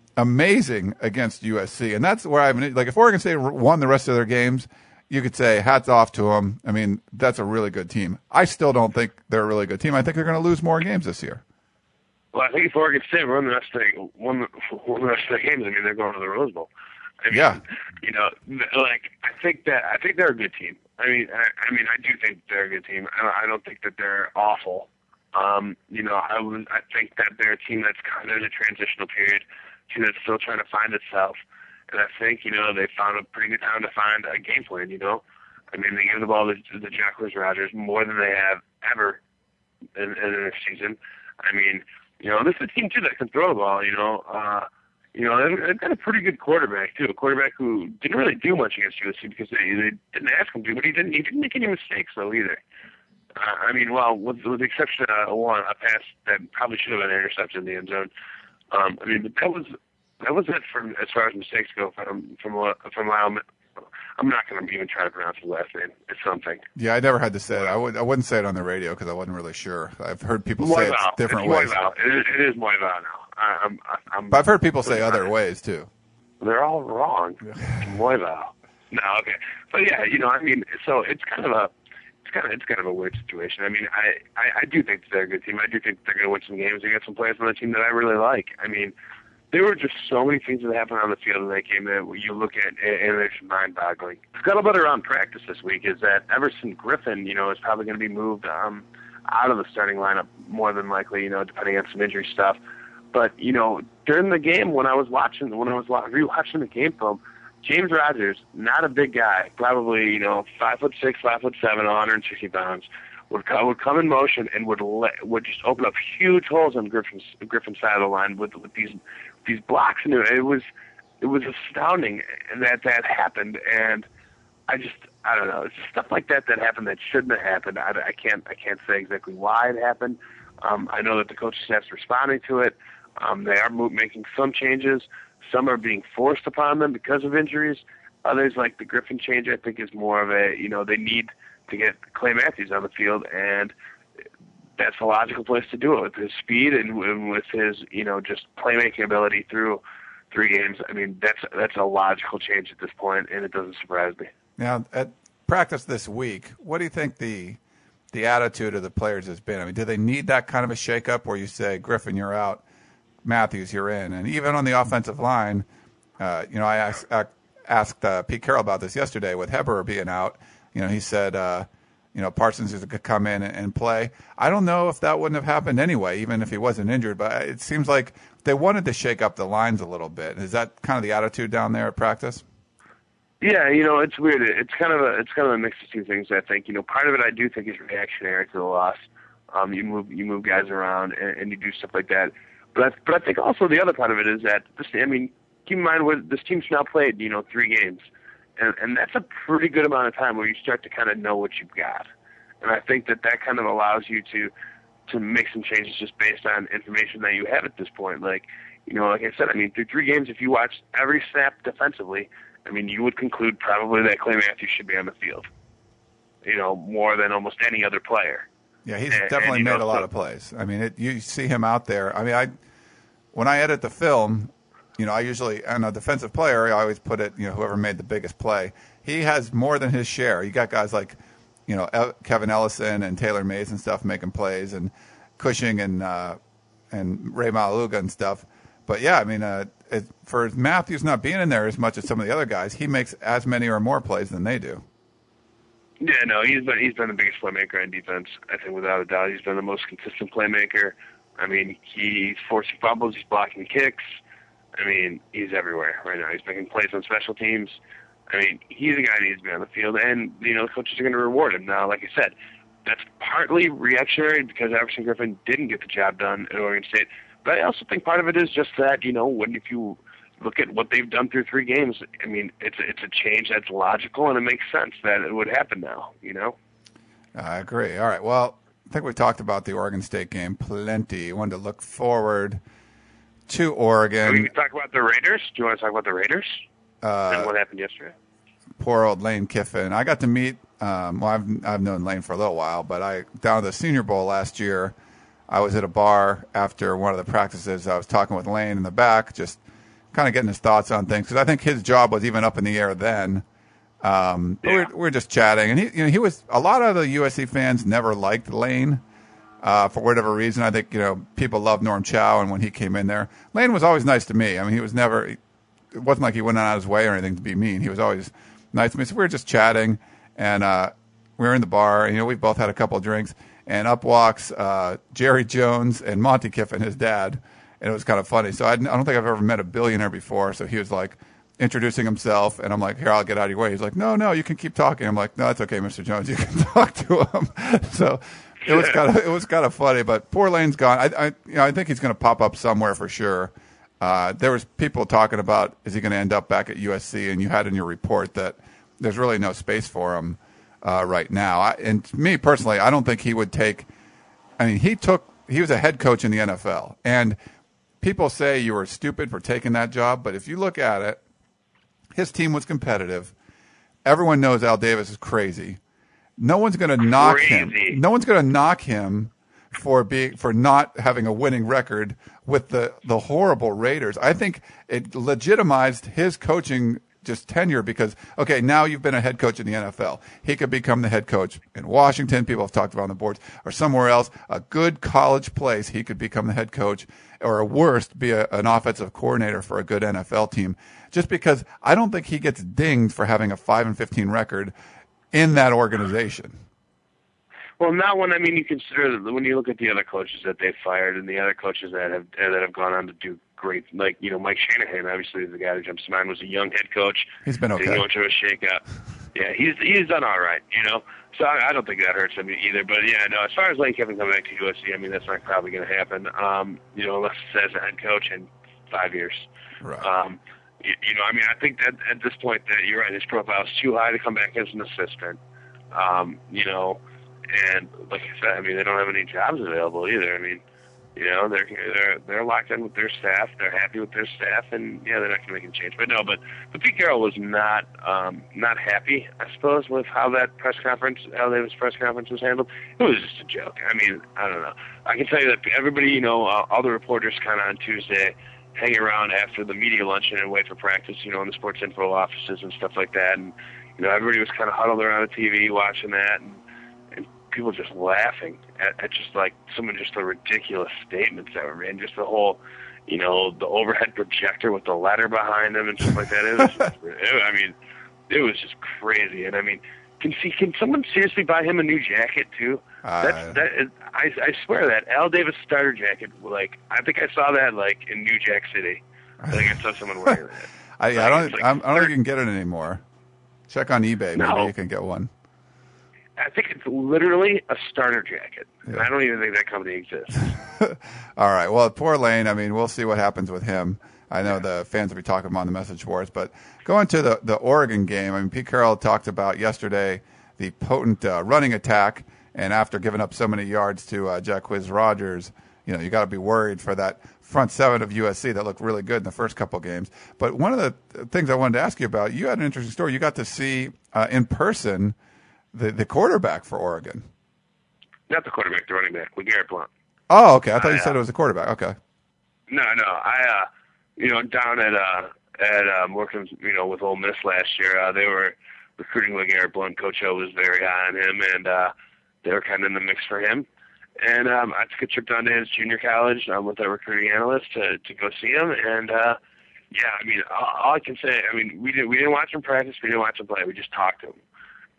amazing against U S C. And that's where I mean, like if Oregon State won the rest of their games, you could say hats off to them. I mean, that's a really good team. I still don't think they're a really good team. I think they're going to lose more games this year. Well, I think if Oregon State won the rest of the, won, won the rest of the games, I mean, they're going to the Rose Bowl. I mean, yeah. You know, like I think that I think they're a good team. I mean, I, I mean, I do think they're a good team. I don't, I don't think that they're awful. Um, you know, I was, I think that they're a team that's kind of in a transitional period, a team that's still trying to find itself. And I think, you know, they found a pretty good time to find a game plan. You know, I mean, they give the ball to, to the Jacqueline Rodgers more than they have ever in, in a season. I mean, you know, this is a team too that can throw the ball. You know. Uh, You know, they've got a pretty good quarterback too. A quarterback who didn't really do much against U S C because they, they didn't ask him to, but he didn't. He didn't make any mistakes though either. Uh, I mean, well, with, with the exception of one, a pass that probably should have been intercepted in the end zone. Um, I mean, but that was that was it from as far as mistakes go from from from Lyle. I'm not going to even try to pronounce his last name. It's something. Yeah, I never had to say it. I would. I wouldn't say it on the radio because I wasn't really sure. I've heard people say it different it's ways. Moival. It is, it is Moival now. I, I'm, I'm, but I've heard people say other ways too. They're all wrong. Moival. No, okay, but yeah, you know, I mean, so it's kind of a, it's kind of, it's kind of a weird situation. I mean, I, I, I do think they're a good team. I do think they're going to win some games. They got some players on the team that I really like. I mean, there were just so many things that happened on the field in that game that you look at and it's mind-boggling. Scuttlebutt around practice this week is that Everson Griffin, you know, is probably going to be moved um, out of the starting lineup more than likely, you know, depending on some injury stuff. But, you know, during the game when I was watching, when I was rewatching the game film, James Rodgers, not a big guy, probably, you know, five foot six, five foot seven, one hundred sixty pounds, would come, would come in motion and would let, would just open up huge holes on Griffin's Griffin's side of the line with with these these blocks, and it was it was astounding that that happened. And I just I don't know, it's just stuff like that that happened that shouldn't have happened. I, I can't I can't say exactly why it happened. Um, I know that the coaching staff's responding to it. Um, they are making some changes. Some are being forced upon them because of injuries. Others, like the Griffin change, I think is more of a, you know, they need to get Clay Matthews on the field, and that's a logical place to do it with his speed and with his, you know, just playmaking ability through three games. I mean, that's that's a logical change at this point, and it doesn't surprise me. Now, at practice this week, what do you think the the attitude of the players has been? I mean, do they need that kind of a shakeup where you say, Griffin, you're out, Matthews, you're in? And even on the offensive line, uh, you know, I asked, I asked uh, Pete Carroll about this yesterday with Heber being out. You know, he said, uh, you know, Parsons is going to come in and, and play. I don't know if that wouldn't have happened anyway, even if he wasn't injured, but it seems like they wanted to shake up the lines a little bit. Is that kind of the attitude down there at practice? Yeah, you know, it's weird. It's kind of a it's kind of a mix of two things. I think, you know, part of it I do think is reactionary to the loss. Um, you move you move guys around and, and you do stuff like that. But I, but I think also the other part of it is that this. I mean, keep in mind what this team's now played, you know, three games, and and that's a pretty good amount of time where you start to kind of know what you've got. And I think that that kind of allows you to to make some changes just based on information that you have at this point. Like, you know, like I said, I mean, through three games, if you watch every snap defensively, I mean, you would conclude probably that Clay Matthews should be on the field, you know, more than almost any other player. Yeah, he's and, definitely and, made know, a lot so, of plays. I mean, it, you see him out there. I mean, I when I edit the film, you know, I usually, on a defensive player, I always put it, you know, whoever made the biggest play. He has more than his share. You got guys like, you know, Kevin Ellison and Taylor Mays and stuff making plays, and Cushing and uh, and Ray Malaluga and stuff. But yeah, I mean, uh, it, for Matthews not being in there as much as some of the other guys, he makes as many or more plays than they do. Yeah, no, he's been he's been the biggest playmaker on defense. I think without a doubt, he's been the most consistent playmaker. I mean, he's forcing fumbles, he's blocking kicks. I mean, he's everywhere right now. He's making plays on special teams. I mean, he's a guy that needs to be on the field, and you know, the coaches are going to reward him. Now, like I said, that's partly reactionary because Everson Griffin didn't get the job done at Oregon State. But I also think part of it is just that, you know, when if you look at what they've done through three games, I mean, it's it's a change that's logical, and it makes sense that it would happen now, you know? I agree. All right, well, I think we talked about the Oregon State game plenty. Wanted to look forward to Oregon. We can talk about the Raiders. Do you want to talk about the Raiders uh, and what happened yesterday? Poor old Lane Kiffin. I got to meet, um, well, I've, I've known Lane for a little while, but I down at the Senior Bowl last year, I was at a bar after one of the practices. I was talking with Lane in the back, just kind of getting his thoughts on things, because I think his job was even up in the air then. Um, but yeah. we're, we're just chatting, and he, you know, he was a lot of the U S C fans never liked Lane uh, for whatever reason. I think you know people loved Norm Chow, and when he came in there, Lane was always nice to me. I mean, he was never. It wasn't like he went out of his way or anything to be mean. He was always nice to me. So we were just chatting, and uh, we were in the bar. And, you know, we both had a couple of drinks, and up walks uh, Jerry Jones and Monty Kiffin, his dad, and it was kind of funny. So I, I don't think I've ever met a billionaire before. So he was like introducing himself, and I'm like, here, I'll get out of your way. He's like, no, no, you can keep talking. I'm like, no, that's okay, Mister Jones, you can talk to him. So it was kind of it was kind of funny, but poor Lane's gone. I, I you know I think he's going to pop up somewhere for sure. Uh, there was people talking about is he going to end up back at U S C, and you had in your report that there's really no space for him uh, right now. I, and me personally, I don't think he would take. I mean, he took he was a head coach in the N F L, and people say you were stupid for taking that job, but if you look at it, his team was competitive. Everyone knows Al Davis is crazy. No one's going to knock him. No one's going to knock him for being for not having a winning record with the, the horrible Raiders. I think it legitimized his coaching just tenure because, okay, now you've been a head coach in the N F L. He could become the head coach in Washington. People have talked about on the boards or somewhere else, a good college place. He could become the head coach or at worst be a, an offensive coordinator for a good N F L team. Just because I don't think he gets dinged for having a five and fifteen record in that organization. Well, not when I mean you consider when you look at the other coaches that they've fired and the other coaches that have that have gone on to do great, like you know Mike Shanahan, obviously the guy that jumps to mind, was a young head coach. He's been okay. He went to a shakeup. Yeah, he's he's done all right, you know. So I, I don't think that hurts him either. But yeah, no. As far as Lane Kiffin coming back to U S C, I mean that's not probably going to happen. Um, you know, unless it says a head coach in five years. Right. Um, you, you know, I mean, I think that at this point that you're right, his profile is too high to come back as an assistant. Um, you know. And like I said, I mean, they don't have any jobs available either. I mean, you know, they're they're they're locked in with their staff. They're happy with their staff, and yeah, they're not going to make a change. But no, but but Pete Carroll was not um, not happy, I suppose, with how that press conference, how Davis press conference was handled. It was just a joke. I mean, I don't know. I can tell you that everybody, you know, uh, all the reporters kind of on Tuesday hang around after the media luncheon and wait for practice, you know, in the sports info offices and stuff like that. And you know, everybody was kind of huddled around the T V watching that. And, people just laughing at, at just like some of just the ridiculous statements that were made, just the whole, you know, the overhead projector with the ladder behind them and stuff like that. It was, just, it, I mean, it was just crazy. And I mean, can see, can someone seriously buy him a new jacket too? Uh, That's that. Is, I I swear that Al Davis starter jacket. Like I think I saw that like in New Jack City. I think I saw someone wearing that. I, like, I don't. Like I'm, I don't think you can get it anymore. Check on eBay. No. Maybe you can get one. I think it's literally a starter jacket. Yeah. And I don't even think that company exists. All right. Well, poor Lane. I mean, we'll see what happens with him. I know the fans will be talking about on the message boards. But going to the, the Oregon game, I mean, Pete Carroll talked about yesterday the potent uh, running attack. And after giving up so many yards to uh, Jacquizz Rodgers, you know, you got to be worried for that front seven of U S C that looked really good in the first couple games. But one of the things I wanted to ask you about, you had an interesting story. You got to see uh, in person The the quarterback for Oregon. Not the quarterback, the running back, LeGarrette Blount. Oh, okay. I thought I, you said uh, it was a quarterback. Okay. No, no. I, uh, you know, down at uh, at um, working, you know, with Ole Miss last year, uh, they were recruiting LeGarrette Blount. Coach O was very high on him, and uh, they were kind of in the mix for him. And um, I took a trip down to his junior college um, with a recruiting analyst to to go see him, and uh, yeah, I mean, all, all I can say, I mean, we didn't we didn't watch him practice, we didn't watch him play, we just talked to him.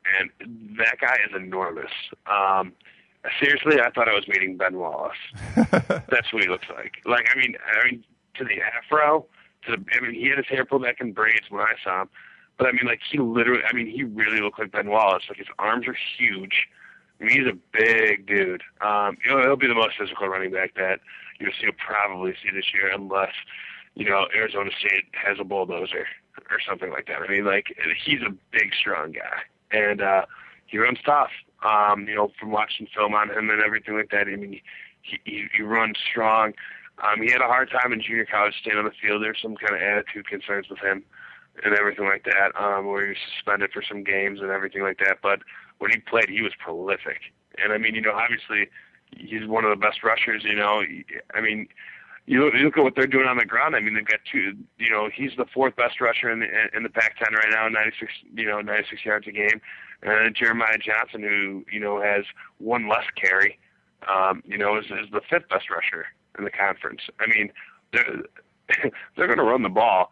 and that guy is enormous. Um, seriously, I thought I was meeting Ben Wallace. That's what he looks like. Like, I mean, I mean, to the afro, to the, I mean, he had his hair pulled back in braids when I saw him, but I mean, like, he literally, I mean, he really looked like Ben Wallace. Like, his arms are huge. I mean, he's a big dude. Um, he'll, he'll be the most physical running back that you'll see, you'll probably see this year, unless, you know, Arizona State has a bulldozer or something like that. I mean, like, he's a big, strong guy, and uh, he runs tough. Um, you know, from watching film on him and everything like that, I mean, he, he, he runs strong. Um, he had a hard time in junior college staying on the field. There's some kind of attitude concerns with him and everything like that, um, where he was suspended for some games and everything like that. But when he played, he was prolific. And, I mean, you know, obviously he's one of the best rushers, you know. I mean, you look, you look at what they're doing on the ground. I mean, they've got two, you know, he's the fourth best rusher in the, in the Pac ten right now, ninety-six, you know, ninety-six yards a game. And then Jeremiah Johnson, who, you know, has one less carry, um, you know, is, is the fifth best rusher in the conference. I mean, they're, they're going to run the ball,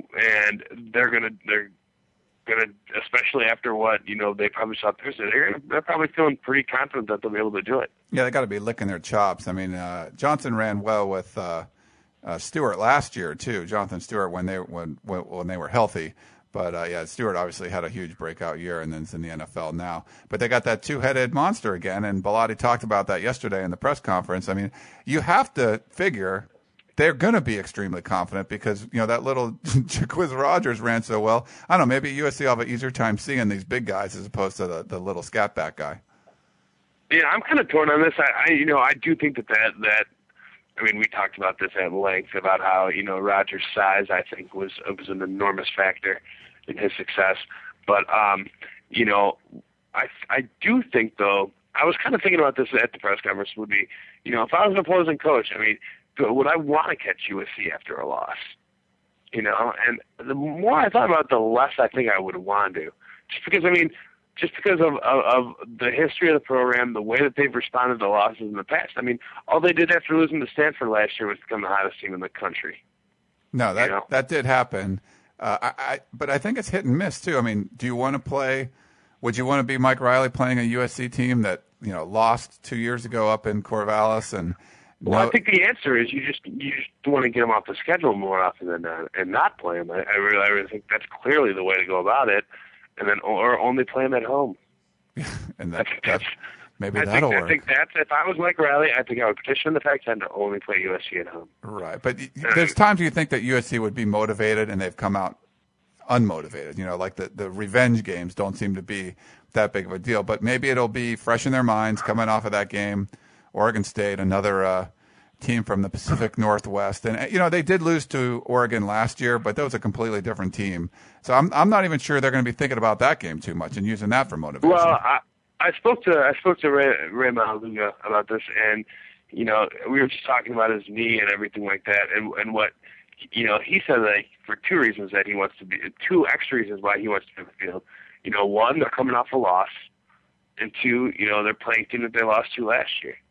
and they're going to, they're going to, especially after what, you know, they probably saw Thursday, they're, gonna, they're probably feeling pretty confident that they'll be able to do it. Yeah, they got to be licking their chops. I mean, uh, Johnson ran well with uh, uh, Stewart last year too. Jonathan Stewart when they when when, when they were healthy. But uh, yeah, Stewart obviously had a huge breakout year, and then is in the N F L now. But they got that two-headed monster again, and Bellotti talked about that yesterday in the press conference. I mean, you have to figure they're going to be extremely confident because, you know, that little Jacquizz Rodgers ran so well. I don't know, maybe U S C will have an easier time seeing these big guys as opposed to the, the little scat back guy. Yeah, I'm kind of torn on this. I, I, you know, I do think that that, that I mean, we talked about this at length about how, you know, Rodgers' size, I think, was was an enormous factor in his success. But, um, you know, I I do think, though, I was kind of thinking about this at the press conference would be, you know, if I was an opposing coach, I mean, would I want to catch U S C after a loss? You know, and the more I thought about it, the less I think I would want to. Just because, I mean, just because of, of, of the history of the program, the way that they've responded to losses in the past. I mean, all they did after losing to Stanford last year was become the hottest team in the country. No, that you know? that did happen. Uh, I, I, but I think it's hit and miss, too. I mean, do you want to play – would you want to be Mike Riley playing a U S C team that, you know, lost two years ago up in Corvallis? And Well, no, I think the answer is you just you just want to get them off the schedule more often than not and not play them. I, I, really, I really think that's clearly the way to go about it, and then or only play them at home. and that, that's maybe I that'll think, work. I think that's if I was Mike Riley, I think I would petition the Pac ten to only play U S C at home. Right, but there's times you think that U S C would be motivated, and they've come out unmotivated. You know, like the, the revenge games don't seem to be that big of a deal. But maybe it'll be fresh in their minds coming off of that game. Oregon State, another uh, team from the Pacific Northwest, and you know they did lose to Oregon last year, but that was a completely different team. So I'm I'm not even sure they're going to be thinking about that game too much and using that for motivation. Well, I, I spoke to I spoke to Ray, Ray Malaluga about this, and you know we were just talking about his knee and everything like that, and and what you know he said that for two reasons that he wants to be two extra reasons why he wants to be on the field. You know, one, they're coming off a loss, and two, you know they're playing a team that they lost to last year.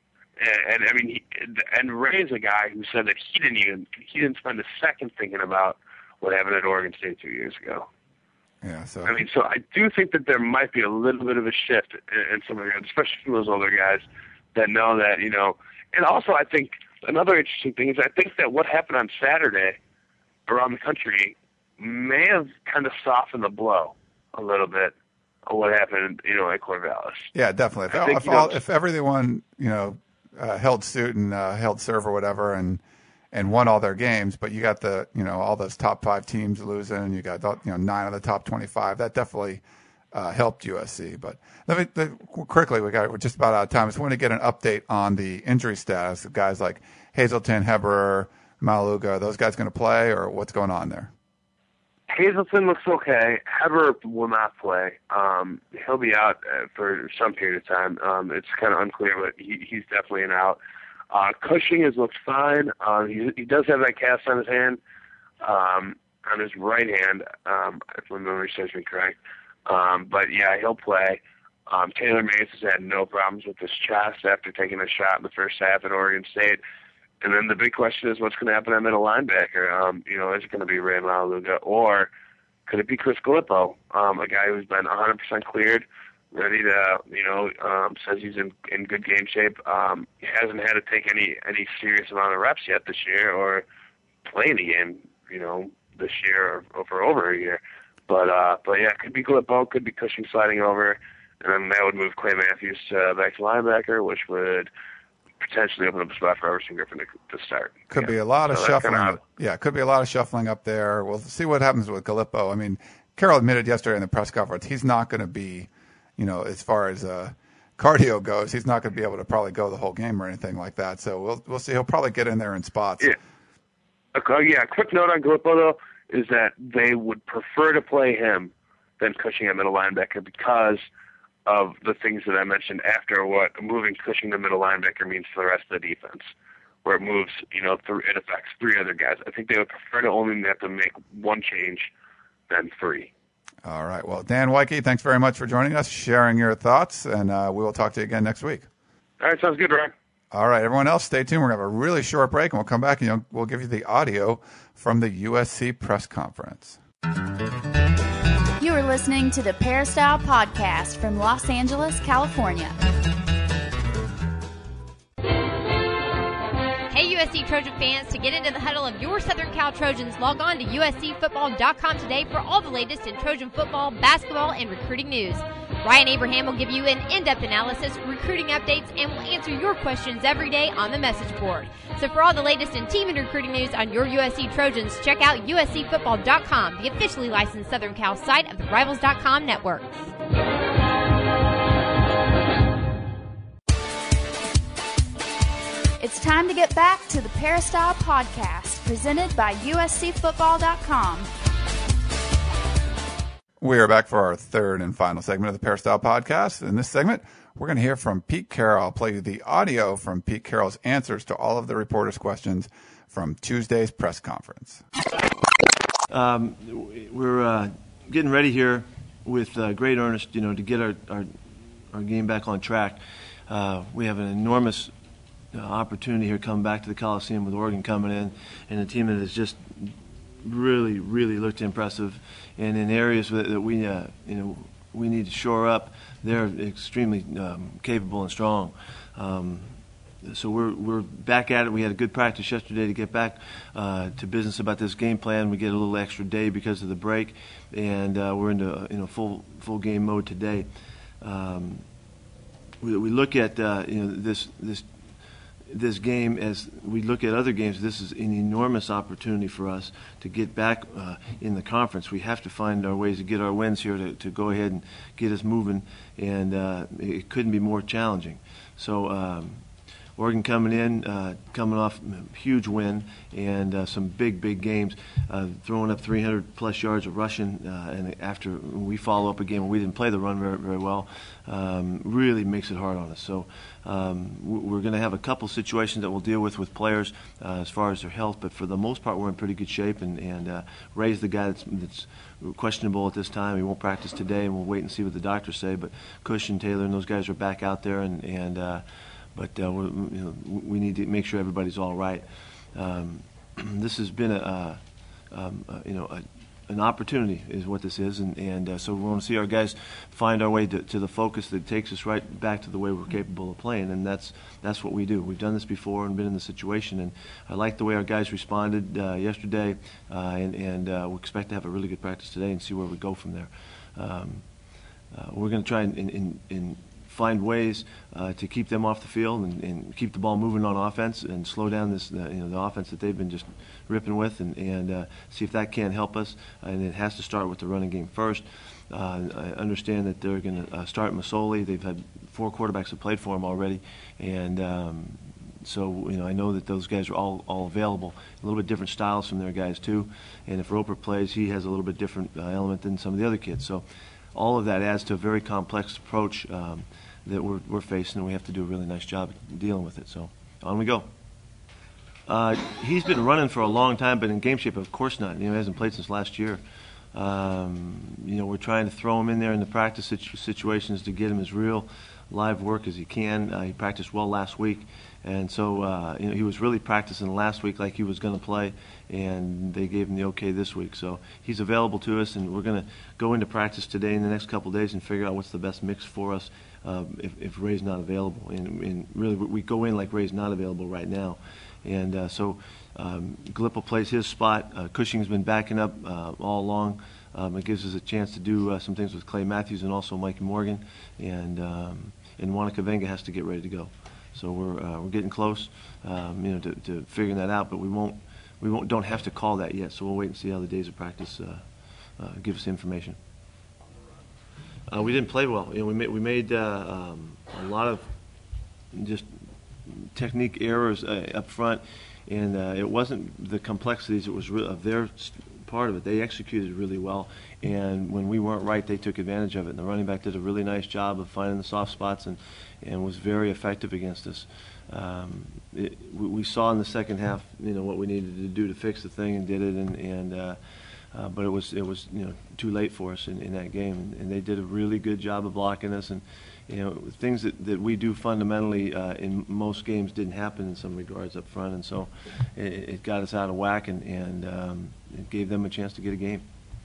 And, and I mean, he, and Ray's a guy who said that he didn't even he didn't spend a second thinking about what happened at Oregon State two years ago. Yeah, so I mean, so I do think that there might be a little bit of a shift in, in some of the guys, especially from those older guys that know that you know. And also, I think another interesting thing is I think that what happened on Saturday around the country may have kind of softened the blow a little bit of what happened, you know, at Corvallis. yeah, definitely. If, I think, if, you know, all, if everyone you know uh, held suit and uh, held serve or whatever, and and won all their games, but you got the you know all those top five teams losing, and you got you know nine of the top twenty-five. That definitely uh, helped U S C. But let me let, quickly, we got we're just about out of time. I just want to get an update on the injury status of guys like Hazelton, Heber, Malaluga. Are those guys going to play, or what's going on there? Hazelton looks okay. Heber will not play. Um, he'll be out uh, for some period of time. Um, it's kind of unclear, but he, he's definitely an out. Uh, Cushing has looked fine. Uh, he, he does have that cast on his hand, um, on his right hand, um, if my memory serves me correct. Um, but yeah, he'll play. Um, Taylor Mays has had no problems with his chest after taking a shot in the first half at Oregon State. And then the big question is what's going to happen at middle linebacker. Um, you know, is it going to be Ray Malaluga or could it be Chris Gallipo, um, a guy who's been one hundred percent cleared, ready to, you know, um, says he's in, in good game shape. Um, he hasn't had to take any, any serious amount of reps yet this year or play any game, you know, this year or, or for over a year. But, uh, but yeah, it could be Gallipo, could be Cushing sliding over, and then that would move Clay Matthews uh, back to linebacker, which would potentially open up a spot for Everson Griffin to, to start. Could yeah. be a lot of so shuffling. Kind of, yeah, could be a lot of shuffling up there. We'll see what happens with Gallipo. I mean, Carroll admitted yesterday in the press conference he's not going to be, you know, as far as uh, cardio goes, he's not going to be able to probably go the whole game or anything like that. So we'll we'll see. He'll probably get in there in spots. Yeah. Okay, yeah. Quick note on Gallipo though is that they would prefer to play him than Cushing at middle linebacker because of the things that I mentioned after what moving Cushing to middle linebacker means for the rest of the defense, where it moves, you know, th- it affects three other guys. I think they would prefer to only have to make one change than three. All right. Well, Dan Wyke, thanks very much for joining us, sharing your thoughts, and uh, we will talk to you again next week. All right. Sounds good, Ryan. All right. Everyone else, stay tuned. We're going to have a really short break, and we'll come back and you know, we'll give you the audio from the U S C press conference. You are listening to the Peristyle Podcast from Los Angeles, California. Hey, U S C Trojan fans, to get into the huddle of your Southern Cal Trojans, log on to U S C football dot com today for all the latest in Trojan football, basketball, and recruiting news. Ryan Abraham will give you an in-depth analysis, recruiting updates, and will answer your questions every day on the message board. So for all the latest in team and recruiting news on your U S C Trojans, check out U S C football dot com, the officially licensed Southern Cal site of the Rivals dot com network. It's time to get back to the Peristyle Podcast, presented by U S C football dot com. We are back for our third and final segment of the Peristyle Podcast. In this segment, we're going to hear from Pete Carroll. I'll play you the audio from Pete Carroll's answers to all of the reporters' questions from Tuesday's press conference. Um, we're uh, getting ready here with uh, great earnest, you know, to get our, our, our game back on track. Uh, we have an enormous uh, opportunity here coming back to the Coliseum with Oregon coming in, and a team that has just really, really looked impressive. And in areas that, that we, uh, you know, we need to shore up, they're extremely um, capable and strong. Um, so we're we're back at it. We had a good practice yesterday to get back uh, to business about this game plan. We get a little extra day because of the break, and uh, we're into you know full full game mode today. Um, we, we look at uh, you know this this. this game as we look at other games. This is an enormous opportunity for us to get back uh, in the conference. We have to find our ways to get our wins here to, to go ahead and get us moving, and uh, it couldn't be more challenging. So um, Oregon coming in, uh, coming off a huge win and uh, some big, big games, uh, throwing up three hundred plus yards of rushing, uh, and after we follow up a game where we didn't play the run very, very well, um, really makes it hard on us. So um, we're going to have a couple situations that we'll deal with with players uh, as far as their health, but for the most part we're in pretty good shape, and, and uh, Ray's the guy that's, that's questionable at this time. He won't practice today, and we'll wait and see what the doctors say, but Cush and Taylor and those guys are back out there, and, and uh, but uh, we're, you know, we need to make sure everybody's all right. Um, this has been a, a, um, a you know a, an opportunity is what this is, and, and uh, so we want to see our guys find our way to, to the focus that takes us right back to the way we're capable of playing, and that's that's what we do. We've done this before and been in the situation, and I like the way our guys responded uh, yesterday, uh, and, and uh, we expect to have a really good practice today and see where we go from there. Um, uh, we're going to try and, and, and find ways uh, to keep them off the field and, and keep the ball moving on offense and slow down this, uh, you know, the offense that they've been just ripping with, and, and uh, see if that can help us. And it has to start with the running game first. Uh, I understand that they're going to uh, start Masoli. They've had four quarterbacks that played for him already, and um, so you know I know that those guys are all, all available. A little bit different styles from their guys too. And if Roper plays, he has a little bit different uh, element than some of the other kids. So all of that adds to a very complex approach um, that we're, we're facing, and we have to do a really nice job dealing with it. So on we go. Uh, he's been running for a long time, but in game shape, of course not. You know, he hasn't played since last year. Um, you know, we're trying to throw him in there in the practice situ- situations to get him as real live work as he can. Uh, he practiced well last week, and so uh, you know, he was really practicing last week like he was going to play, and they gave him the okay this week. So he's available to us, and we're going to go into practice today in the next couple of days and figure out what's the best mix for us uh, if, if Ray's not available. And, and really, we go in like Ray's not available right now. And uh, so um, Glipple plays his spot. Uh, Cushing's been backing up uh, all along. Um, it gives us a chance to do uh, some things with Clay Matthews and also Mike Morgan, and um, and Wanaka Venga has to get ready to go. So we're uh, we're getting close, um, you know, to, to figuring that out. But we won't we won't don't have to call that yet. So we'll wait and see how the days of practice uh, uh, give us information. Uh, we didn't play well. You know, we made we made uh, um, a lot of just technique errors uh, up front, and uh, it wasn't the complexities. It was re- of their part of it. They executed really well, and when we weren't right, they took advantage of it. And the running back did a really nice job of finding the soft spots and, and was very effective against us. Um, it, we, we saw in the second half, you know, what we needed to do to fix the thing, and did it. And, and uh, uh, but it was it was you know too late for us in, in that game, and, and they did a really good job of blocking us. And you know, things that, that we do fundamentally uh, in most games didn't happen in some regards up front, and so it, it got us out of whack, and, and um, it gave them a chance to get a game.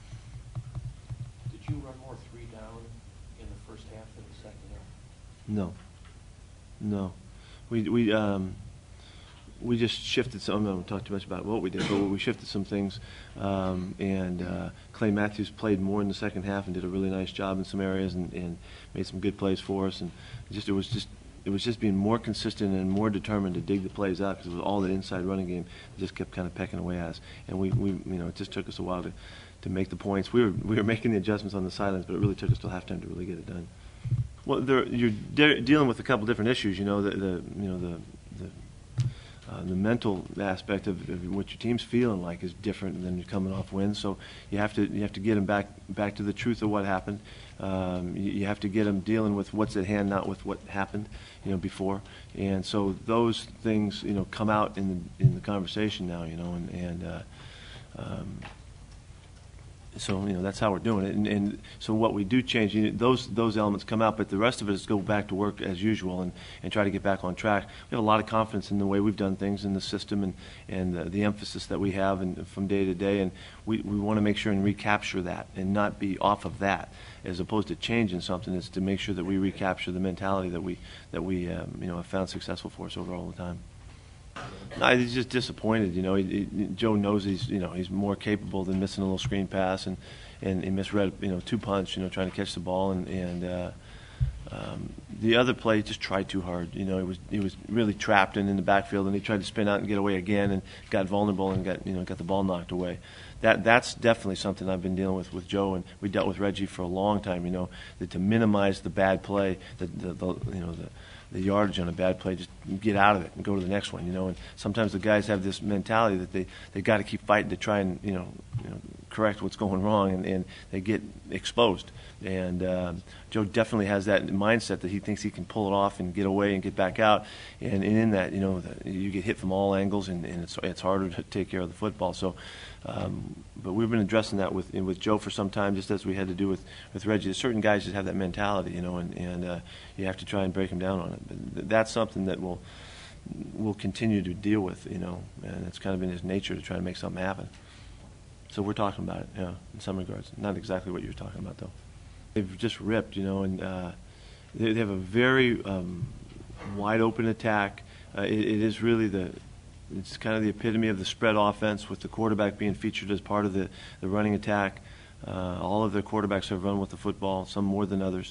Did you run more three down in the first half than the second half? No, no, we we um, we just shifted some. I don't talk too much about what we did, but we shifted some things, um, and uh, Clay Matthews played more in the second half and did a really nice job in some areas, and, and made some good plays for us. And it just it was just it was just being more consistent and more determined to dig the plays out, because it was all that inside running game that just kept kind of pecking away at us. And we, we you know it just took us a while to, to make the points. We were we were making the adjustments on the sidelines, but it really took us till halftime to really get it done. Well, there, you're de- dealing with a couple different issues. You know the, the you know the the Uh, the mental aspect of, of what your team's feeling like is different than you're coming off wins. So you have to you have to get them back back to the truth of what happened. Um, you, you have to get them dealing with what's at hand, not with what happened, you know, before. And so those things, you know, come out in the in the conversation now, you know, and and uh, um, so you know that's how we're doing it. And, and so what we do change, you know, those those elements come out, but the rest of it is go back to work as usual and, and try to get back on track. We have a lot of confidence in the way we've done things in the system and and uh, the emphasis that we have and from day to day, and we, we want to make sure and recapture that and not be off of that, as opposed to changing something. Is to make sure that we recapture the mentality that we that we um, you know have found successful for us over all the time. No, he's just disappointed. You know, he, he, Joe knows he's you know he's more capable than missing a little screen pass, and, and he misread you know two punch. You know, trying to catch the ball, and and uh, um, the other play just tried too hard. You know, he was he was really trapped in, in the backfield, and he tried to spin out and get away again, and got vulnerable and got you know got the ball knocked away. That that's definitely something I've been dealing with with Joe, and we dealt with Reggie for a long time. You know, that to minimize the bad play, the, the, the you know the. the yardage on a bad play, just get out of it and go to the next one, you know. And sometimes the guys have this mentality that they they got to keep fighting to try and you know, you know correct what's going wrong, and, and they get exposed. And um, Joe definitely has that mindset that he thinks he can pull it off and get away and get back out. And, and in that, you know, the, you get hit from all angles, and, and it's it's harder to take care of the football. So, um, but we've been addressing that with with Joe for some time, just as we had to do with with Reggie. Certain guys just have that mentality, you know, and and uh, you have to try and break them down on it. But that's something that we'll we'll continue to deal with, you know, and it's kind of in his nature to try to make something happen. So we're talking about it, yeah, in some regards. Not exactly what you're talking about, though. They've just ripped, you know, and uh, they, they have a very um, wide open attack. Uh, it, it is really the, it's kind of the epitome of the spread offense, with the quarterback being featured as part of the, the running attack. Uh, all of their quarterbacks have run with the football, some more than others.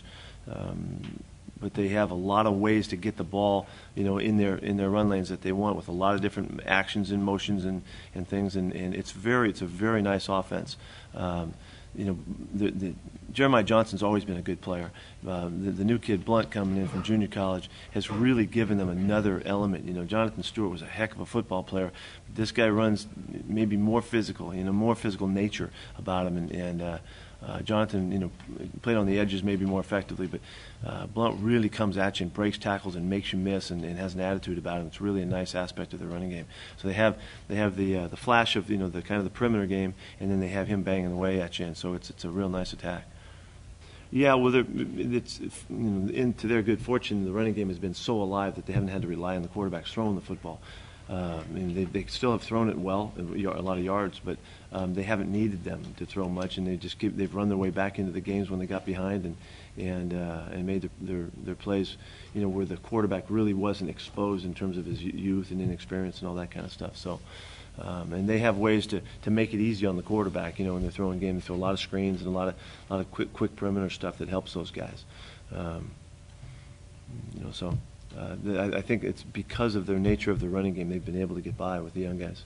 Um, but they have a lot of ways to get the ball, you know, in their in their run lanes that they want, with a lot of different actions and motions and, and things, and, and it's very it's a very nice offense. Um, you know, the, the, Jeremiah Johnson's always been a good player. Uh, the, the new kid Blunt coming in from junior college has really given them another element. You know, Jonathan Stewart was a heck of a football player. This guy runs maybe more physical, you know, more physical nature about him, and. and uh, Uh, Jonathan, you know, played on the edges maybe more effectively, but uh, Blunt really comes at you and breaks tackles and makes you miss, and, and has an attitude about him. It's really a nice aspect of their running game. So they have they have the uh, the flash of you know the kind of the perimeter game, and then they have him banging away at you, and so it's it's a real nice attack. Yeah, well, it's, you know, into their good fortune, the running game has been so alive that they haven't had to rely on the quarterbacks throwing the football. Uh, I mean, they, they still have thrown it well, a lot of yards, but um, they haven't needed them to throw much, and they just keep, they've run their way back into the games when they got behind and and uh, and made their, their their plays, you know, where the quarterback really wasn't exposed in terms of his youth and inexperience and all that kind of stuff. So. Um, and they have ways to, to make it easy on the quarterback, you know, when they're throwing game. They throw a lot of screens and a lot of a lot of quick quick perimeter stuff that helps those guys. Um, you know, so uh, the, I, I think it's because of their nature of the running game they've been able to get by with the young guys.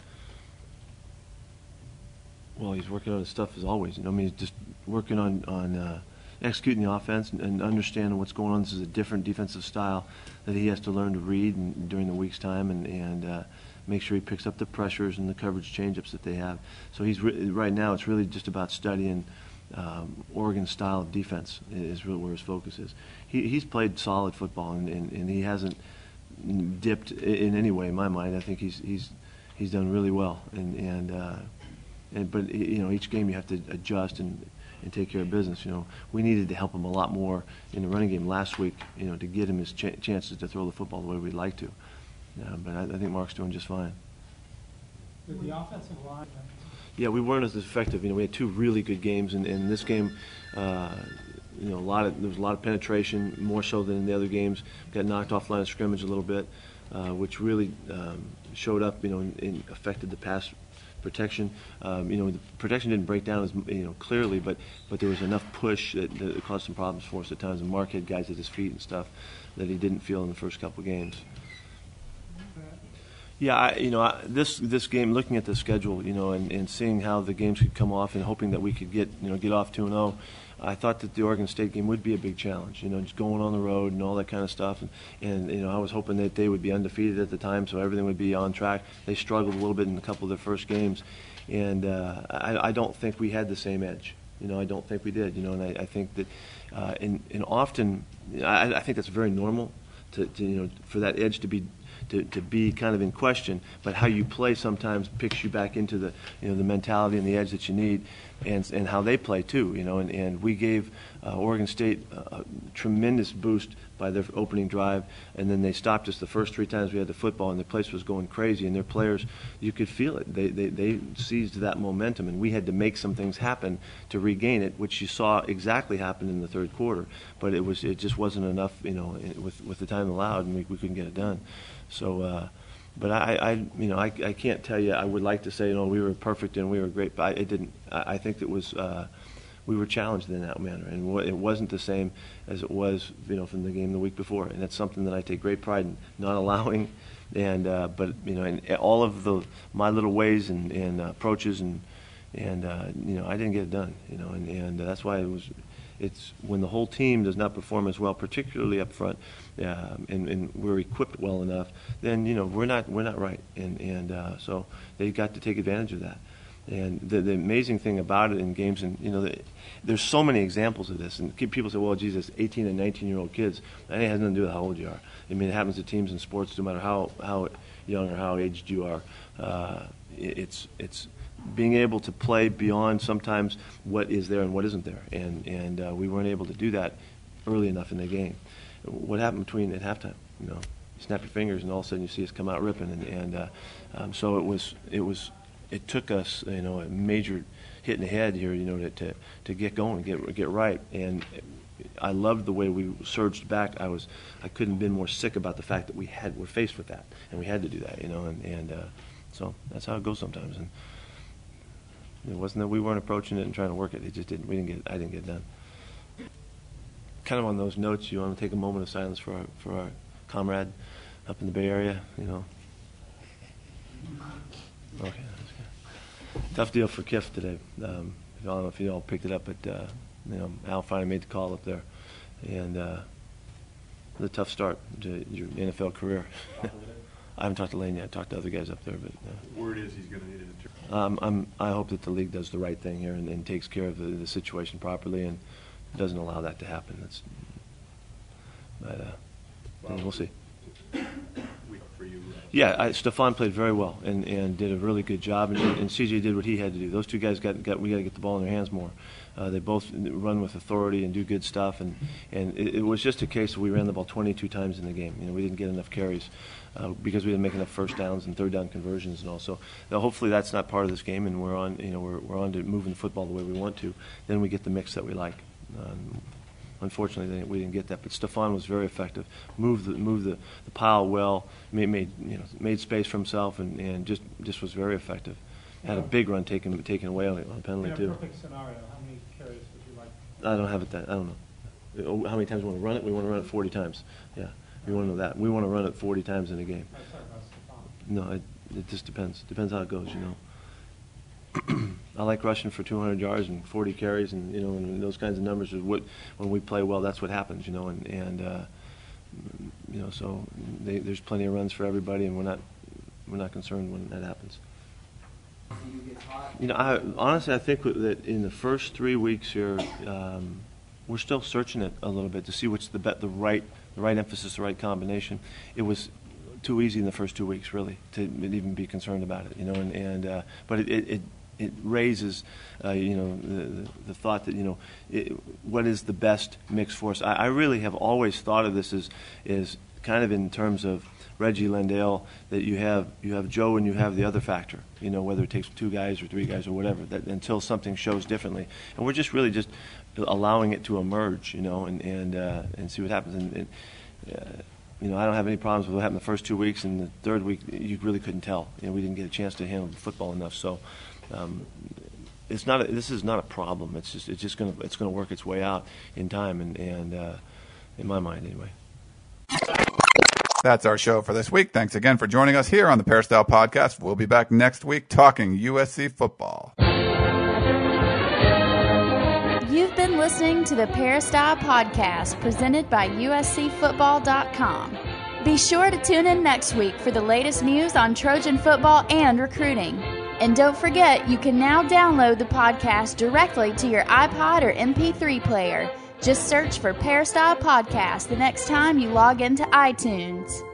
Well, he's working on his stuff as always. You know, I mean, he's just working on on uh, executing the offense and, and understanding what's going on. This is a different defensive style that he has to learn to read and, during the week's time and and. Uh, make sure he picks up the pressures and the coverage change-ups that they have. So he's re right now it's really just about studying um, Oregon's style of defense is really where his focus is. He, he's played solid football and, and, and he hasn't dipped in any way in my mind. I think he's he's he's done really well. And and, uh, and but you know, each game you have to adjust and and take care of business. You know, we needed to help him a lot more in the running game last week. You know, to get him his ch chances to throw the football the way we'd like to. Yeah, but I, I think Mark's doing just fine. With the offensive line? Yeah, we weren't as effective. You know, we had two really good games, and in this game, uh, you know, a lot of there was a lot of penetration, more so than in the other games. Got knocked off line of scrimmage a little bit, uh, which really um, showed up. You know, and, and affected the pass protection. Um, you know, the protection didn't break down as you know clearly, but but there was enough push that, that it caused some problems for us at times. And Mark had guys at his feet and stuff that he didn't feel in the first couple games. Yeah, I, you know, I, this this game, looking at the schedule, you know, and, and seeing how the games could come off, and hoping that we could get, you know, get off two and oh, I thought that the Oregon State game would be a big challenge. You know, just going on the road and all that kind of stuff, and, and you know, I was hoping that they would be undefeated at the time, so everything would be on track. They struggled a little bit in a couple of their first games, and uh, I, I don't think we had the same edge. You know, I don't think we did. You know, and I, I think that, uh, and and often, I, I think that's very normal to, to you know for that edge to be. To, to be kind of in question, but how you play sometimes picks you back into the you know the mentality and the edge that you need, and and how they play too. You know, and, and we gave uh, Oregon State a, a tremendous boost by their opening drive, and then they stopped us the first three times we had the football, and the place was going crazy, and their players, you could feel it. They they they seized that momentum, and we had to make some things happen to regain it, which you saw exactly happen in the third quarter. But it was it just wasn't enough, you know, with with the time allowed, and we we couldn't get it done. So, uh, but I, I, you know, I, I can't tell you. I would like to say, you know, we were perfect and we were great, but I, it didn't. I, I think it was uh, we were challenged in that manner, and it wasn't the same as it was, you know, from the game the week before. And that's something that I take great pride in not allowing. And uh, but you know, in all of the my little ways and, and uh, approaches and and uh, you know, I didn't get it done. You know, and and that's why it was. It's when the whole team does not perform as well, particularly up front, uh, and, and we're equipped well enough, then you know we're not we're not right, and and uh, so they got to take advantage of that. And the, the amazing thing about it in games, and you know, the, there's so many examples of this. And people say, "Well, Jesus, eighteen and nineteen year old kids." That has nothing to do with how old you are. I mean, it happens to teams in sports, no matter how how young or how aged you are. Uh, it, it's it's. being able to play beyond sometimes what is there and what isn't there, and and uh, we weren't able to do that early enough in the game. What happened between at halftime? You know, you snap your fingers and all of a sudden you see us come out ripping, and, and uh, um, so it was it was it took us you know a major hit in the head here you know to to, to get going, get get right, and I loved the way we surged back. I was I couldn't have been more sick about the fact that we had we're faced with that and we had to do that, you know, and and uh, so that's how it goes sometimes. And it wasn't that we weren't approaching it and trying to work it. It just didn't. We didn't get. I didn't get it done. Kind of on those notes, you want to take a moment of silence for our, for our comrade up in the Bay Area. You know. Okay. That's good. Tough deal for Kiff today. Um, I don't know if you all picked it up, but uh, you know, Al finally made the call up there, and uh, it was a tough start to your N F L career. I haven't talked to Lane yet. I talked to other guys up there, but uh, word is he's going to need it. Um, I'm, I hope that the league does the right thing here and, and takes care of the, the situation properly and doesn't allow that to happen. That's, but uh, well, we'll see. Week for you. Uh, Yeah, I, Stephon played very well and, and did a really good job, and, and C J did what he had to do. Those two guys got, got we got to get the ball in their hands more. Uh, they both run with authority and do good stuff, and and it, it was just a case of we ran the ball twenty-two times in the game. You know, we didn't get enough carries uh, because we didn't make enough first downs and third down conversions and all. So now hopefully that's not part of this game, and we're on you know we're we're on to moving the football the way we want to. Then we get the mix that we like. Um, Unfortunately, we didn't get that. But Stephon was very effective. Moved the moved the, the pile well. Made, made you know made space for himself, and, and just just was very effective. Had a big run taken taken away on, on a penalty In a too. perfect scenario, how many carries would you like? I don't have it that I don't know. How many times we want to run it? We want to run it forty times. Yeah, we want to know that. We want to run it forty times in a game. I'm sorry about Stephon. No, it, it just depends. Depends how it goes, you know. I like rushing for two hundred yards and forty carries, and you know, and those kinds of numbers is what when we play well, that's what happens, you know, and and uh, you know, so they, there's plenty of runs for everybody, and we're not we're not concerned when that happens. You know, I honestly I think that in the first three weeks here, um, we're still searching it a little bit to see what's the bet, the right the right emphasis, the right combination. It was too easy in the first two weeks, really, to even be concerned about it, you know, and and uh, but it. it, it It raises, uh, you know, the, the, the thought that, you know, it, what is the best mix for us? I, I really have always thought of this as, is kind of in terms of Reggie Landale, that you have you have Joe and you have the other factor, you know, whether it takes two guys or three guys or whatever, that until something shows differently. And we're just really just allowing it to emerge, you know, and and uh, and see what happens. And, and uh, you know, I don't have any problems with what happened the first two weeks, and the third week you really couldn't tell. You know, we didn't get a chance to handle the football enough, so. Um, it's not. A, this is not a problem. It's just. It's just going to. It's going to work its way out in time, and and uh, in my mind, anyway. That's our show for this week. Thanks again for joining us here on the Peristyle Podcast. We'll be back next week talking U S C football. You've been listening to the Peristyle Podcast presented by U S C football dot com. Be sure to tune in next week for the latest news on Trojan football and recruiting. And don't forget, you can now download the podcast directly to your iPod or M P three player. Just search for Peristyle Podcast the next time you log into iTunes.